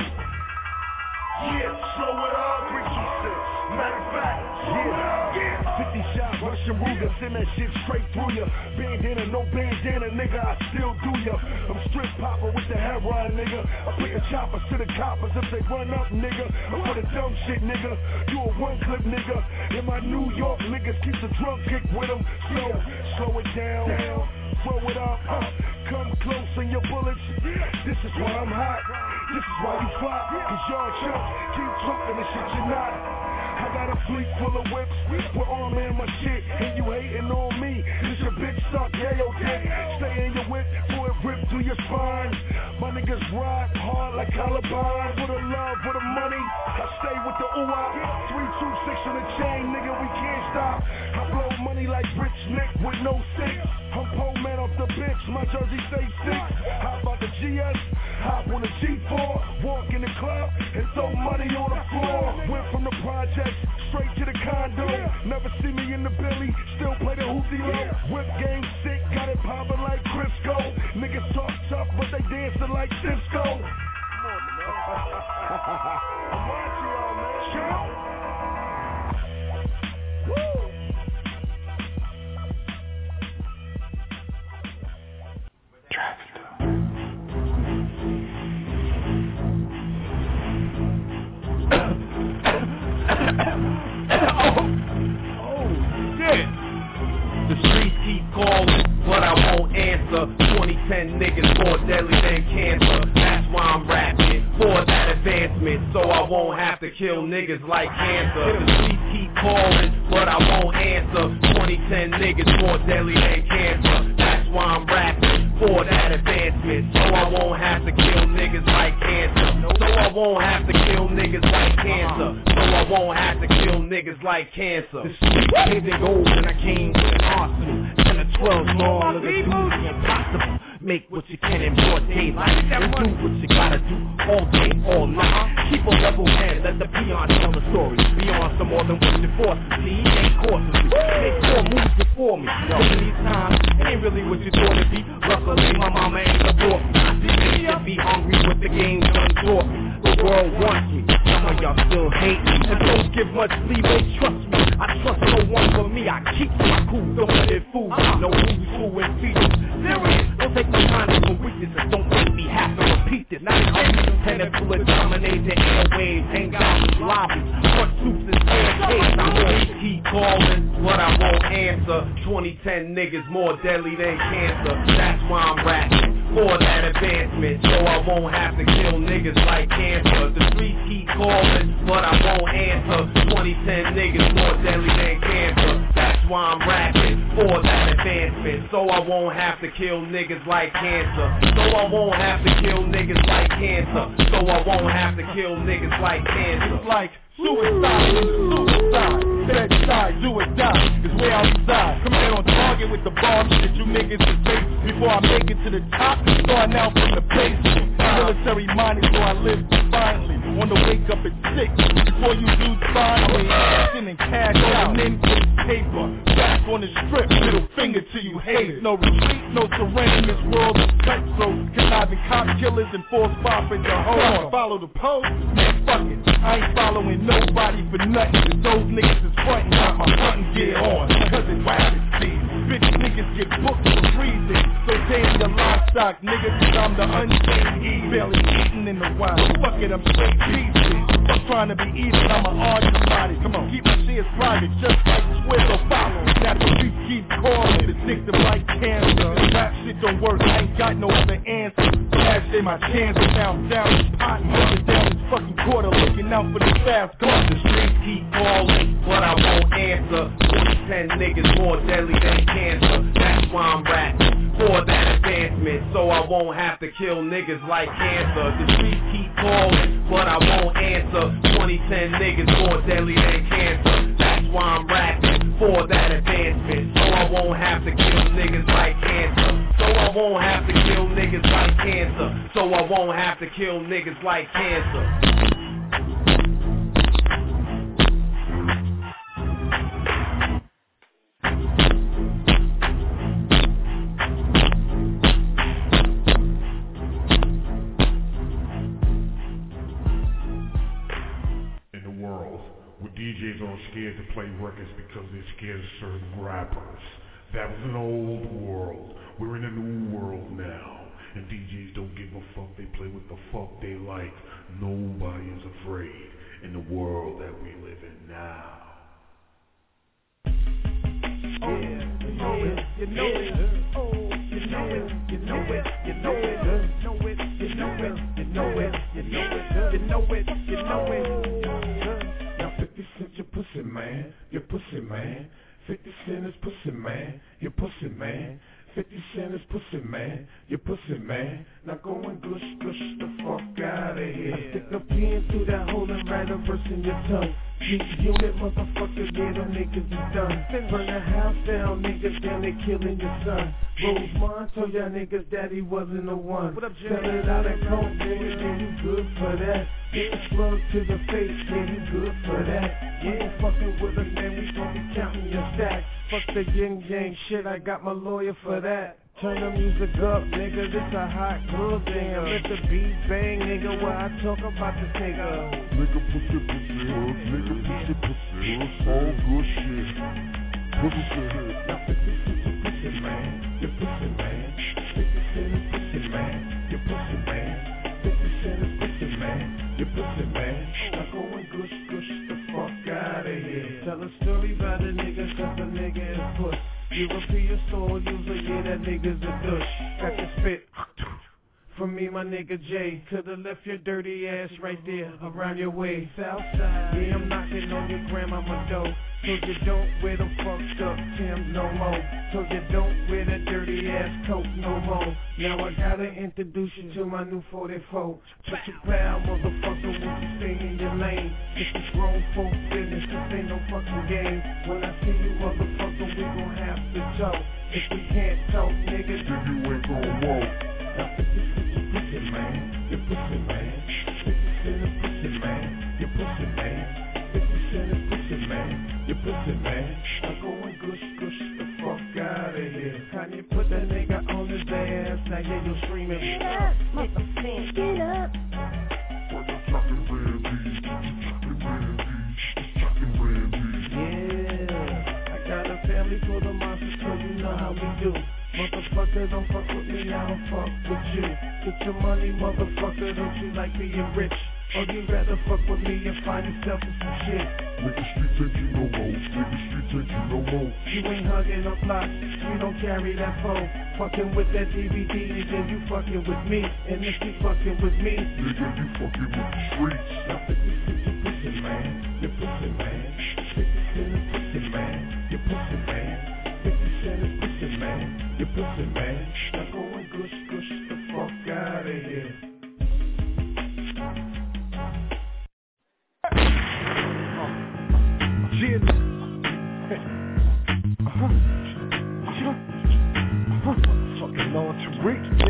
Yeah, slow it up, 326. Matter of fact, slow it up. 50 shots, Russian Ruger, send that shit straight through ya. Bandana, no bandana, nigga, I still do ya. I'm strip popper with the heroin, nigga. I put the choppers to the coppers if they run up, nigga. I'm for the dumb shit, nigga. You a one clip, nigga. And my New York niggas keep the drunk kick with them. Slow it down, throw it up, come close in your bullets. This is why I'm hot. This is why you flop. Cause y'all chumps keep talking the shit you're not. I got a fleet full of whips, with arm in my shit, and you hating on me. This your bitch suck, yeah, yo, dick. Stay in your whip, for it rip through your spine. My niggas ride hard like Columbine. For the love, for the money, I stay with the ooh-ah. 326 on the chain, nigga, we can't stop. I blow money like Rich Nick with no six. I'm pole man off the bench, my jersey say 6. How about the GS? Hop on the G4, walk in the club and throw money on the floor. Went from the projects straight to the condo. Never see me in the Billy, still play the Hootie Low. Whip game sick, got it poppin' like Crisco. Niggas talk tough, but they dancing like Cisco. Come on, man. I'm watching y'all, man. Shout. Woo! The streets keep calling, but I won't answer. 2010 niggas more deadly than cancer. That's why I'm rapping for that advancement, so I won't have to kill niggas like cancer. The streets keep calling, but I won't answer. 2010 niggas more deadly than cancer. That's why I'm rapping for that advancement, so I won't have to kill niggas like cancer. So I won't have to kill niggas like cancer. So I won't have to kill niggas like cancer. The streets paved in gold and I came with an arsenal. 10 or 12 small of the dudes impossible. Make what you can in broad daylight and do what you gotta do all day, all night. Keep a level head, let the peon tell the story. Beyond some more than what you forced to see. Ain't courses, make 4 moves before me. So many times, it ain't really what you thought it'd be. Luckily, my mama ain't abort me. These niggas be hungry with the game done taught me. The world wants me, some of y'all still hate me. And don't give much leeway, trust me. I trust no one but me, I keep my cool, don't let it fool me. No who's who and features. Serious, don't take my mind from weakness and don't make me have to repeat this. Now I'm tentacle and dominate the airwaves. Ain't got lobbies, front suits and staircase. I won't keep calling, but I won't answer. 2010 niggas more deadly than cancer. That's why I'm rapping for that advancement, so I won't have to kill niggas like cancer. The streets keep calling, but I won't answer. 2010 niggas more deadly than cancer. That's why I'm rapping for that advancement, so I won't have to kill niggas like cancer. So I won't have to kill niggas like cancer. So I won't have to kill niggas like cancer. It's like suicide, bedside, do or die, is where I reside. Come in on target with the bars that you niggas can face. Before I make it to the top, starting out from the base. Military minded, so I live to find up at 6. Before you use fine, I'm and cash out. And then paper, back on the strip, middle finger to you haters. No retreat, no surrender, this world is cutthroat. Conniving cop killers and false prophets are home. Follow the post? Man, fuck it. I ain't following nobody for nothing. Cause those niggas is frontin', got my hunting gear on. Cause it's rabbit season. Bitch niggas get booked for freezing. So damn your livestock, niggas, cause I'm the unseen E. Barely eating in the wild. Fuck it, I'm straight pieces. I'm trying to be even, I'm an artist body. Come on, keep my shit private, just like Twitter follow. Now the streets keep calling, addictive like cancer. Rap shit don't work, I ain't got no other answer. Cash in my chances, now I'm down this pot, moving down this fucking quarter, looking out for the fast car. The streets keep calling, but I won't answer. 10 niggas more deadly than cancer. That's why I'm rapping for that advancement, so I won't have to kill niggas like cancer. The streets keep calling, but I won't answer. 2010 niggas more deadly than cancer. That's why I'm rapping for that advancement, so I won't have to kill niggas like cancer. So I won't have to kill niggas like cancer. So I won't have to kill niggas like cancer. DJs aren't scared to play records because they're scared of certain rappers. That was an old world. We're in a new world now. And DJs don't give a fuck. They play what the fuck they like. Nobody is afraid in the world that we live in now. Oh, you know it, you know it. Oh, you know it, you know it, you know it. Know it, you know it, you know it, you know it, you know it, you know it. Now 50 Cent, your pussy man, your pussy man. 50 Cent is pussy man, your pussy man. 50 Cent is pussy man, your pussy man. Now go and gush the fuck out of here. I stick a pin through that hole and write a verse in your tongue. G-Unit, motherfucker, yeah, them niggas is done. Burn the house down, niggas, down, they killing your son. Rosemont told y'all niggas that he wasn't the one. What up, Jay? Sell it out of coke, nigga, yeah, you good for that. Get a slug to the face, yeah, you good for that. You ain't fucking with us, man, we gon' be counting your stacks. Fuck the yin-yang shit, I got my lawyer for that. Turn the music up, nigga, this a hot club thing. Let the beat bang, nigga, while I talk about this nigga. Nigga, pussy, nigga, pussy, all good shit. Pussy shit. Now 50 Cent, your pussy man, your pussy man. 50 Cent is pussy man, your pussy man. 50 Cent is pussy man, your pussy man. Now go and gush the fuck out of here. Tell a story about a nigga, cause a nigga is puss. European store user, yeah, that nigga's a douche. Got the spit from me, my nigga Jay. Coulda left your dirty ass right there around your way. Southside, yeah, I'm knocking on your grandmama door. So you don't wear the fucked up Tim's no more. So you don't wear the dirty ass coat no more. Now I gotta introduce you to my new 44. Put your pal, motherfucker, won't you stay in your lane? This is grown folk business, this ain't no fucking game. When I see you, motherfucker, we gon' have to talk. If we can't talk, nigga, then you ain't gon' walk. Now 50 Cent, your pussy man, your pussy man. 50 Cent is pussy man, your pussy man. 50 Cent is pussy man, your pussy man. Now go and gush the fuck out of here. Kanye put that nigga on his ass, now hear you screaming. Get up, motherfucker, get up. What you talking, Randy? Yeah, I got a family full of monsters, so you know how we do. Motherfucker, don't fuck with me, I don't fuck with you. Get your money, motherfucker, don't you like being rich? Or you rather fuck with me and find yourself in some shit? Nigga, street take you no more. Nigga, street take you no more. You ain't hugging up blocks, you don't carry that phone. Fucking with that DVD, nigga, you fucking with me. And if you fucking with me, nigga, you fucking with the streets. Now 50 Cent, your pussy man, your pussy man. 50 Cent is pussy man, your pussy man. 50 Cent is pussy man, your pussy man. Now go and gush the fuck out of here. Fucking on to reach, nigga.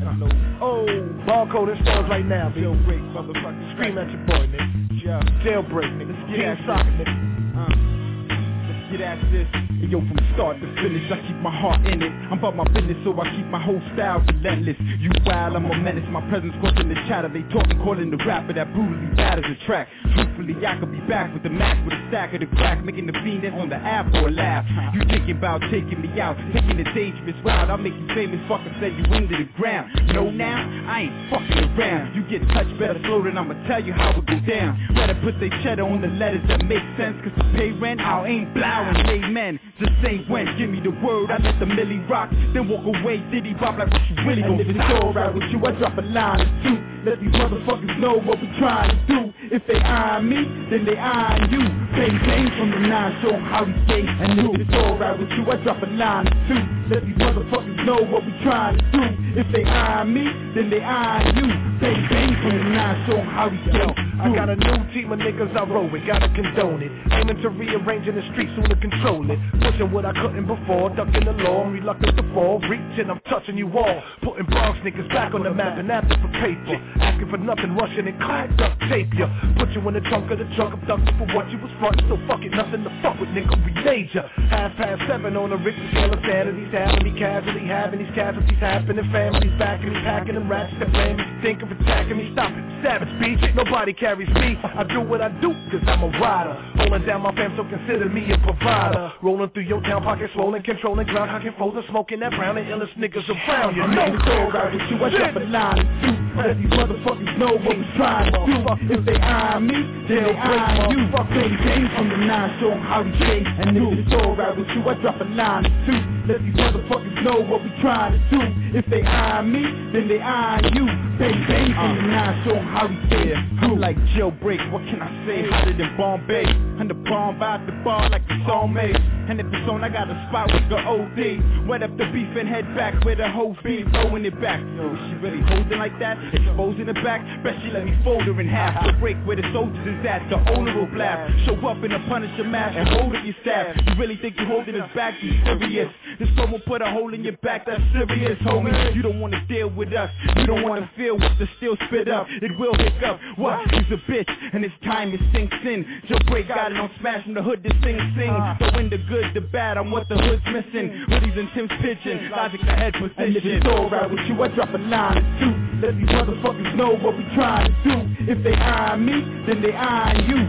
Oh, barcode in stores right now, baby. Jailbreak, motherfucker. Scream at your boy, nigga. Jailbreak, nigga. Let's get at soccer, nigga. Let's get at this. Yo, from start to finish, I keep my heart in it. I'm about my business, so I keep my whole style relentless. You wild, I'm a menace. My presence causing the chatter. They talking, calling the rapper that brutally batters the track. Truthfully, I could be back with the Mac, with a stack of the crack, making the fiend that's on the app for a laugh. You thinking about taking me out, taking the dangerous route. I'll make you famous, fucking send you into the ground. You know now, I ain't fucking around. You get touched better slow than I'ma tell you how it go down. Better put they cheddar on the letters that make sense, cause to pay rent, I'll ain't blowing, amen. Just say when, give me the word, I let the millie rock, then walk away, diddy bop like what you really gon' do. If it's alright with you, I drop a line or two. Let these motherfuckers know what we trying to do. If they eyeing me, then they eyeing you. Play games from the 9, show 'em how we stay and new. If it's alright with you, I drop a line or two. Let these motherfuckers know what we trying to do. If they eyeing me, then they eyeing you. Play games from the 9, show 'em how we stay. I got a new team of niggas I roll with, gotta condone it. Aiming to rearrange in the streets, soon to control it. Pushing what I couldn't before, ducking the law, reluctant to fall. Reaching, I'm touching you all. Putting Bronx niggas back on the map and after for paper. Asking for nothing, rushing and clack, duct tape ya. Put you in the trunk of the truck, abducted for what you was frontin'. So fuck it, nothing to fuck with, nigga, we major. 7:30 on the richest scale of sanity. Having me casually, having these casualties happening. Families backing me, packing them rats that blame me. Think of attacking me, stop it, savage beat. Nobody carries me, I do what I do, cause I'm a rider. Holding down my fam, so consider me a provider. Rolling through your town, pocket swollen, controlling ground, hocking folding, smoking that brown, and illest niggas around. You know it's alright with you, I drop a line or two. Let these motherfuckers know what we trying to do. If they eyeing me, then they eyeing you. Play games from the 9, show 'em how we stay and new. It's alright with you, I drop a line or two. Let these motherfuckers know what we trying to do. If they eyeing me, then they eyeing you. Play games from the 9, show 'em how we stay. I'm like Jailbreak, what can I say? Hotter than Bombay, and the bomb by the bar like the song made. And if it's on, I got a spot with the OD. Wet up the beef and head back with a whole beat, throwing it back. Yo, she really holding like that? Exposing it back? Bet she let me fold her in half. The break where the soldiers is at, the owner will blast. Show up in a Punisher mask and hold up your staff. You really think you holding us back? You serious? This phone will put a hole in your back, that's serious, homie. You don't wanna deal with us, you don't wanna feel what the steel spit up. It will hiccup. What? He's a bitch, and it's time it sinks in. Jailbreak got it on smash from the hood to sing. So in the good, the bad, I'm what the hood's missing. Hoodies and Tim's pitching, logic ahead position. And if it's alright with you, I drop a line or two. Let these motherfuckers know what we trying to do. If they eyeing me, then they eyeing you.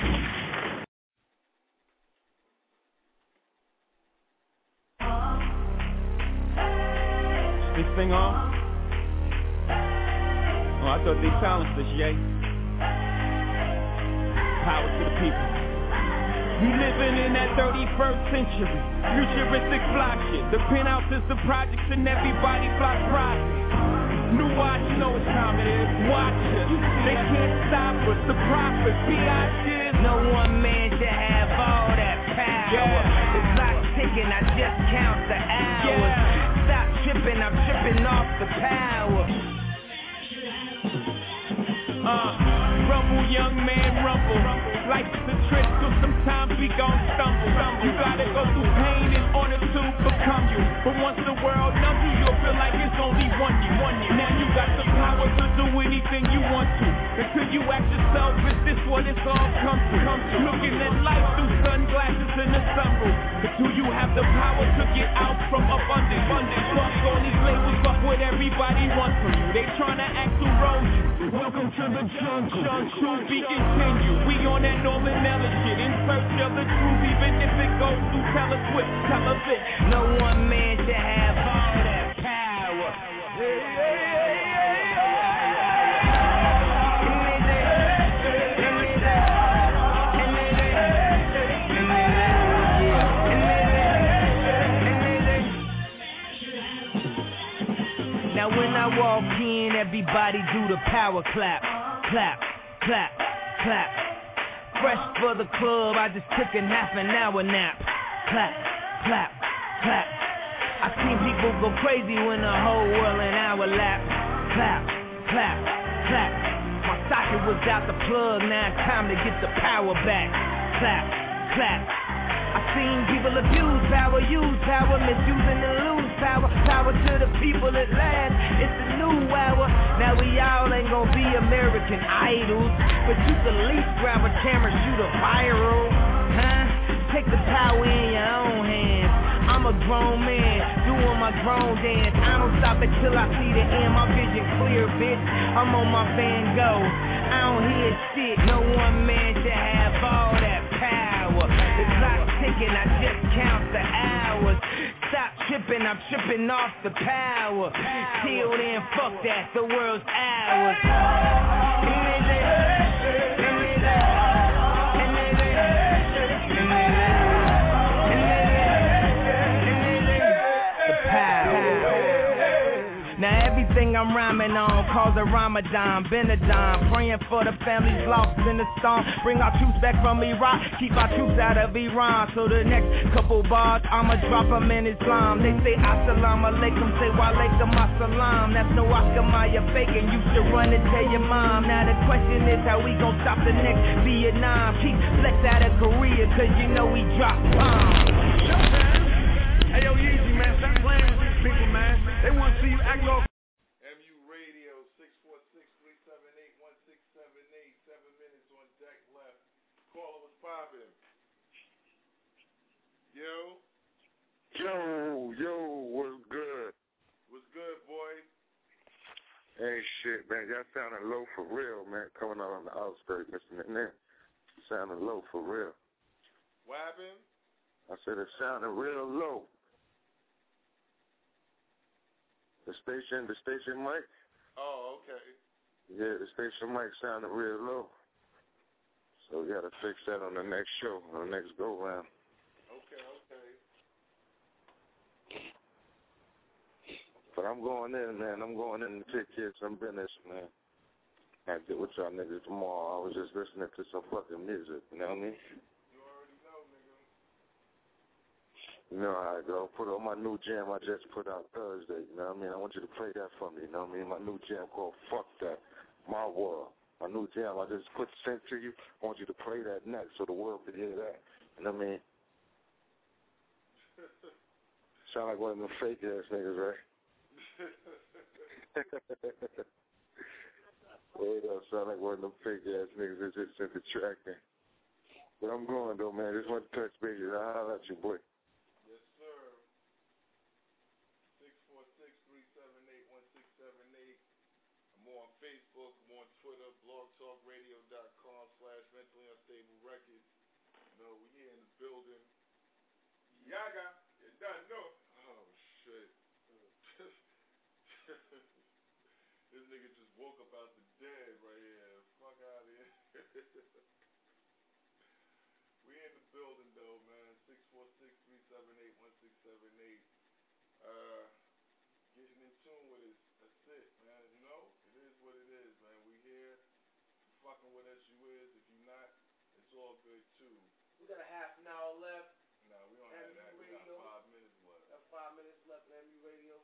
This thing on? Oh, I thought they silenced this, yay. Power to the people. We living in that 31st century, futuristic fly shit. The penthouses, the projects, and everybody flies private. New watch, you know what time it is. Watch us, they can't stop us. The prophets, B.I.G. No one man should have all that power. Yeah. The clock's ticking, I just count the hours. Yeah. Stop tripping, I'm tripping off the power. Rumble, young man, rumble. Life's a trick, so sometimes we gon' stumble. You gotta go through pain in order to become you. But once the world knows you, you'll feel like it's only one you. Now you got the power to do anything you want to. Until you ask yourself, is this what it's all come to? Looking at life through sunglasses in the sunroof. Until you have the power to get out from up under. Fuck all these labels, fuck what everybody wants from you. They tryna act to roll you. Welcome to the jungle. To be continued. We on that Norman Miller shit, in search of the truth, even if it goes through television. No one man should have all that power. Now when I walk in, everybody do the power clap. Clap, clap, clap. Fresh for the club, I just took a half an hour nap. Clap, clap, clap. I seen people go crazy when the whole world an hour lap. Clap, clap, clap. My socket was out the plug, now it's time to get the power back. Clap, clap. I seen people abuse power, use power, misusing and lose power. Power to the people at last. It's a new hour. Now we all ain't gonna be American Idols, but you can at least grab a camera, shoot a viral, huh? Take the power in your own hands. I'm a grown man, doing my grown dance. I don't stop until I see the end. My vision clear, bitch. I'm on my Van Gogh. I don't hear shit. No one man should have all that power. The clock's ticking, I just count the hours. Stop tripping, I'm tripping off the power. Till then, fuck that, the world's ours. Now everything I'm rhyming on calls a Ramadan, Benadine, praying for the families lost in the storm. Bring our troops back from Iraq, keep our troops out of Iran. So the next couple bars, I'ma drop them in Islam. They say assalamu alaikum, say wa alaikum assalam. That's no Akamaya faking, you should run and tell your mom. Now the question is how we gon' stop the next Vietnam. Keep flex out of Korea, cause you know we drop bombs. Hey yo, Yeezy, man, stop playing with these people, man. They want to see you act off. MU Radio, 646-378-1678. 7 minutes on deck left. Caller was popping. Yo. Yo, what's good? What's good, boy? Hey, shit, man. Y'all sounding low for real, man. Coming out on the outskirts, listening in. Sounding low for real. What happened? I said it sounded real low. The station mic? Oh, okay. Yeah, the station mic sounded real low. So we got to fix that on the next show, on the next go-round. Okay. But I'm going in, man. I'm going in to take care of some business, man. I get with y'all niggas tomorrow. I was just listening to some fucking music, you know what I mean? You know how I go. Put on my new jam I just put out Thursday, you know what I mean? I want you to play that for me, you know what I mean? My new jam called Fuck That, My World. My new jam I just sent to you. I want you to play that next so the world can hear that, you know what I mean? Sound like one of them fake ass niggas, right? Wait up, sound like one of them fake ass niggas that just sent the track in. But I'm going though, man. Just want to touch base. I'll holler at you, boy. On Facebook, I'm on Twitter, blogtalkradio.com/mentally-unstable-records. You know, we here in the building. Yaga, you done know. Oh, shit. This nigga just woke up out the dead right here. Fuck out of here. We in the building, though, man. 646-378-1678. Getting in tune with it. That's it, man. You know? It is what it is, man. We here. Fucking with us, you is. If you not, it's all good, too. We got a half an hour left. Nah, we don't have that. We got 5 minutes left. Got 5 minutes left in MU Radio.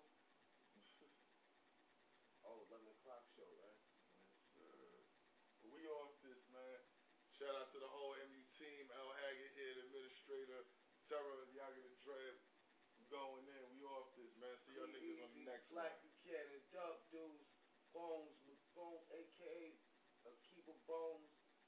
11 o'clock show, right? Yes, sir. But we off this, man. Shout out to the whole MU team. L. Haggett here, the administrator. Terror, Yaga the Dread. We going in. We off this, man. See y'all niggas on the next one. Black Buchanan, Dub Dudes, Bones, a.k.a. Keeper Bones.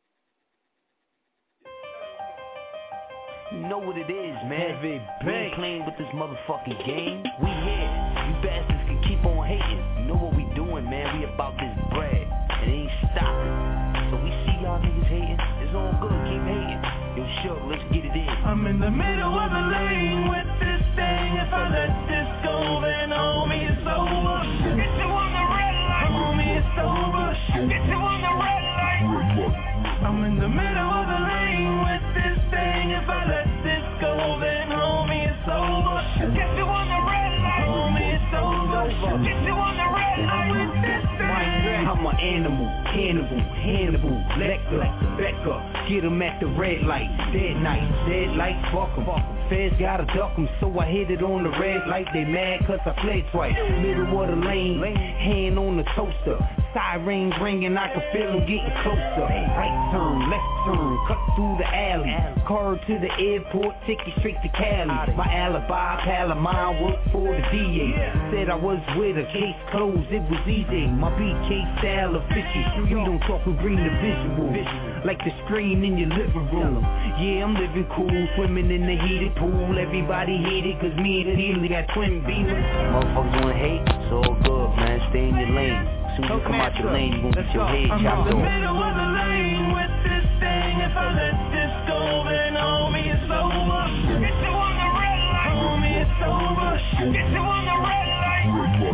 You know what it is, man. We ain't playing with this motherfucking game. We here. You bastards can keep on hating. You know what we doing, man. We about this bread. It ain't stopping. So we see y'all niggas hating. It's all good. Keep hating. Yo, sure, let's get it in. I'm in the middle of the lane with this thing. If I let this go, then homie, it's over. Get you on the red light. Homie, it's over. Get you on the red light. I'm in the middle of the lane with this thing. If I let this go, then homie, it's over. Get you on the red light. Homie, it's over. Get you on the red light with this thing. I'm an animal, Hannibal, Lecter, Becker, get him at the red light, dead light, fuck him. Feds gotta duck him, so I hit it on the red light. They mad cause I fled twice. Middle of the lane, hand on the toaster. Sirens ringing, I can feel them getting closer. Right turn, left turn, cut through the alley. Car to the airport, ticket straight to Cali. My alibi, pal of mine, worked for the DA. Said I was with her, case closed, it was easy. My BK style official, we don't talk, we bring the visual. Like the screen in your living room. Yeah, I'm living cool, swimming in the heated pool. Everybody hate it, cause me and Neely got twin beamers. Motherfuckers wanna hate, it's all good, man, stay in your lane. Soon as you come out your lane, you gon' get your head chopped off. I'm in the middle of the lane with this thing. If I let this go, then homie, it's over. Get you on the red light, homie, it's over. Get you on the red light.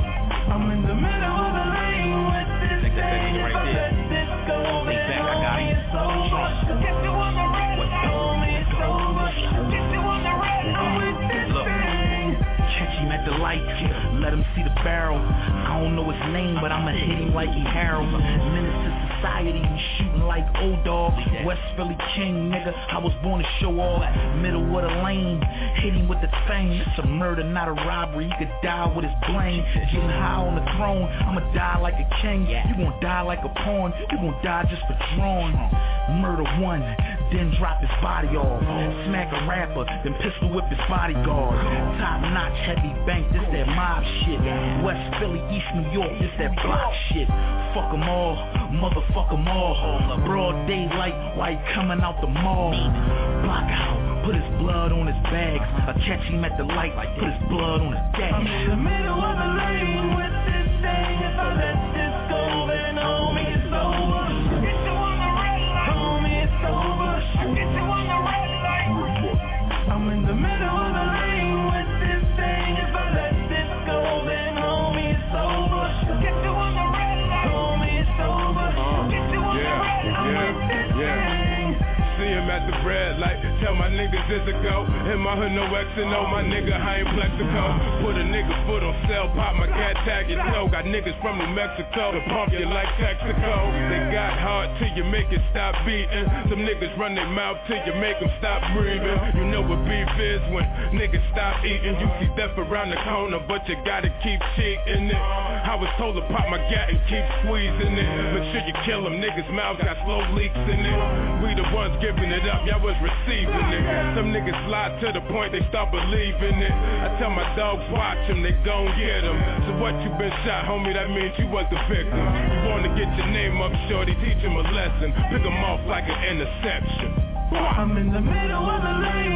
I'm in the middle of the lane with this thing. If I let this go, then homie, it's over. Get you on the red light, homie, it's over. Get you on the red light with this thing. Catch him at the light, let him see the barrel. I don't know his name, but I'ma hit him like he Harold. Menace to society, we shooting like O-Dog. West Philly King, nigga, I was born to show off. Middle of the lane, hit him with the thing. It's a murder, not a robbery, he could die with his blame. Getting high on the throne, I'ma die like a king. You gon' die like a pawn, you gon' die just for drawing. Murder one, then drop his body off. Smack a rapper, then pistol whip his bodyguard. Top notch, heavy bank, this that mob shit. West Philly, East New York, this that block shit. Fuck them all, motherfuck them all. Broad daylight, while he coming out the mall. Block out, put his blood on his bags. I catch him at the light, put his blood on his gas. I'm in the middle of the lane with this thing. If I let this go, then homie, it's over. Get you on the red light, homie, it's over. Get you on the red light. I'm in the middle of the lane with this thing. If I let this go, then homie, it's over. Get you on the red light, homie, it's over. Get you on the red light with this thing. See him at the red light, tell my niggas it's a go. In my hood no X and O, my nigga I ain't Plexico. Put a nigga foot on sale, pop my cat tag your toe. Got niggas from New Mexico to pump you like Texaco. They got hard till you make it stop beating. Some niggas run their mouth till you make them stop breathing. You know what beef is when niggas stop eating. You see death around the corner, but you gotta keep cheating it. I was told to pop my gat and keep squeezing it. Make sure you kill them, niggas' mouths got slow leaks in it. We the ones giving it up, y'all was receiving it. Some niggas slide to the point they start believing it. I tell my dogs watch them, they gon' get them. So what you been shot, homie, that means you was the victim. You wanna get your name up, shorty, teach him a lesson. Pick him off like an interception. I'm in the middle of the lane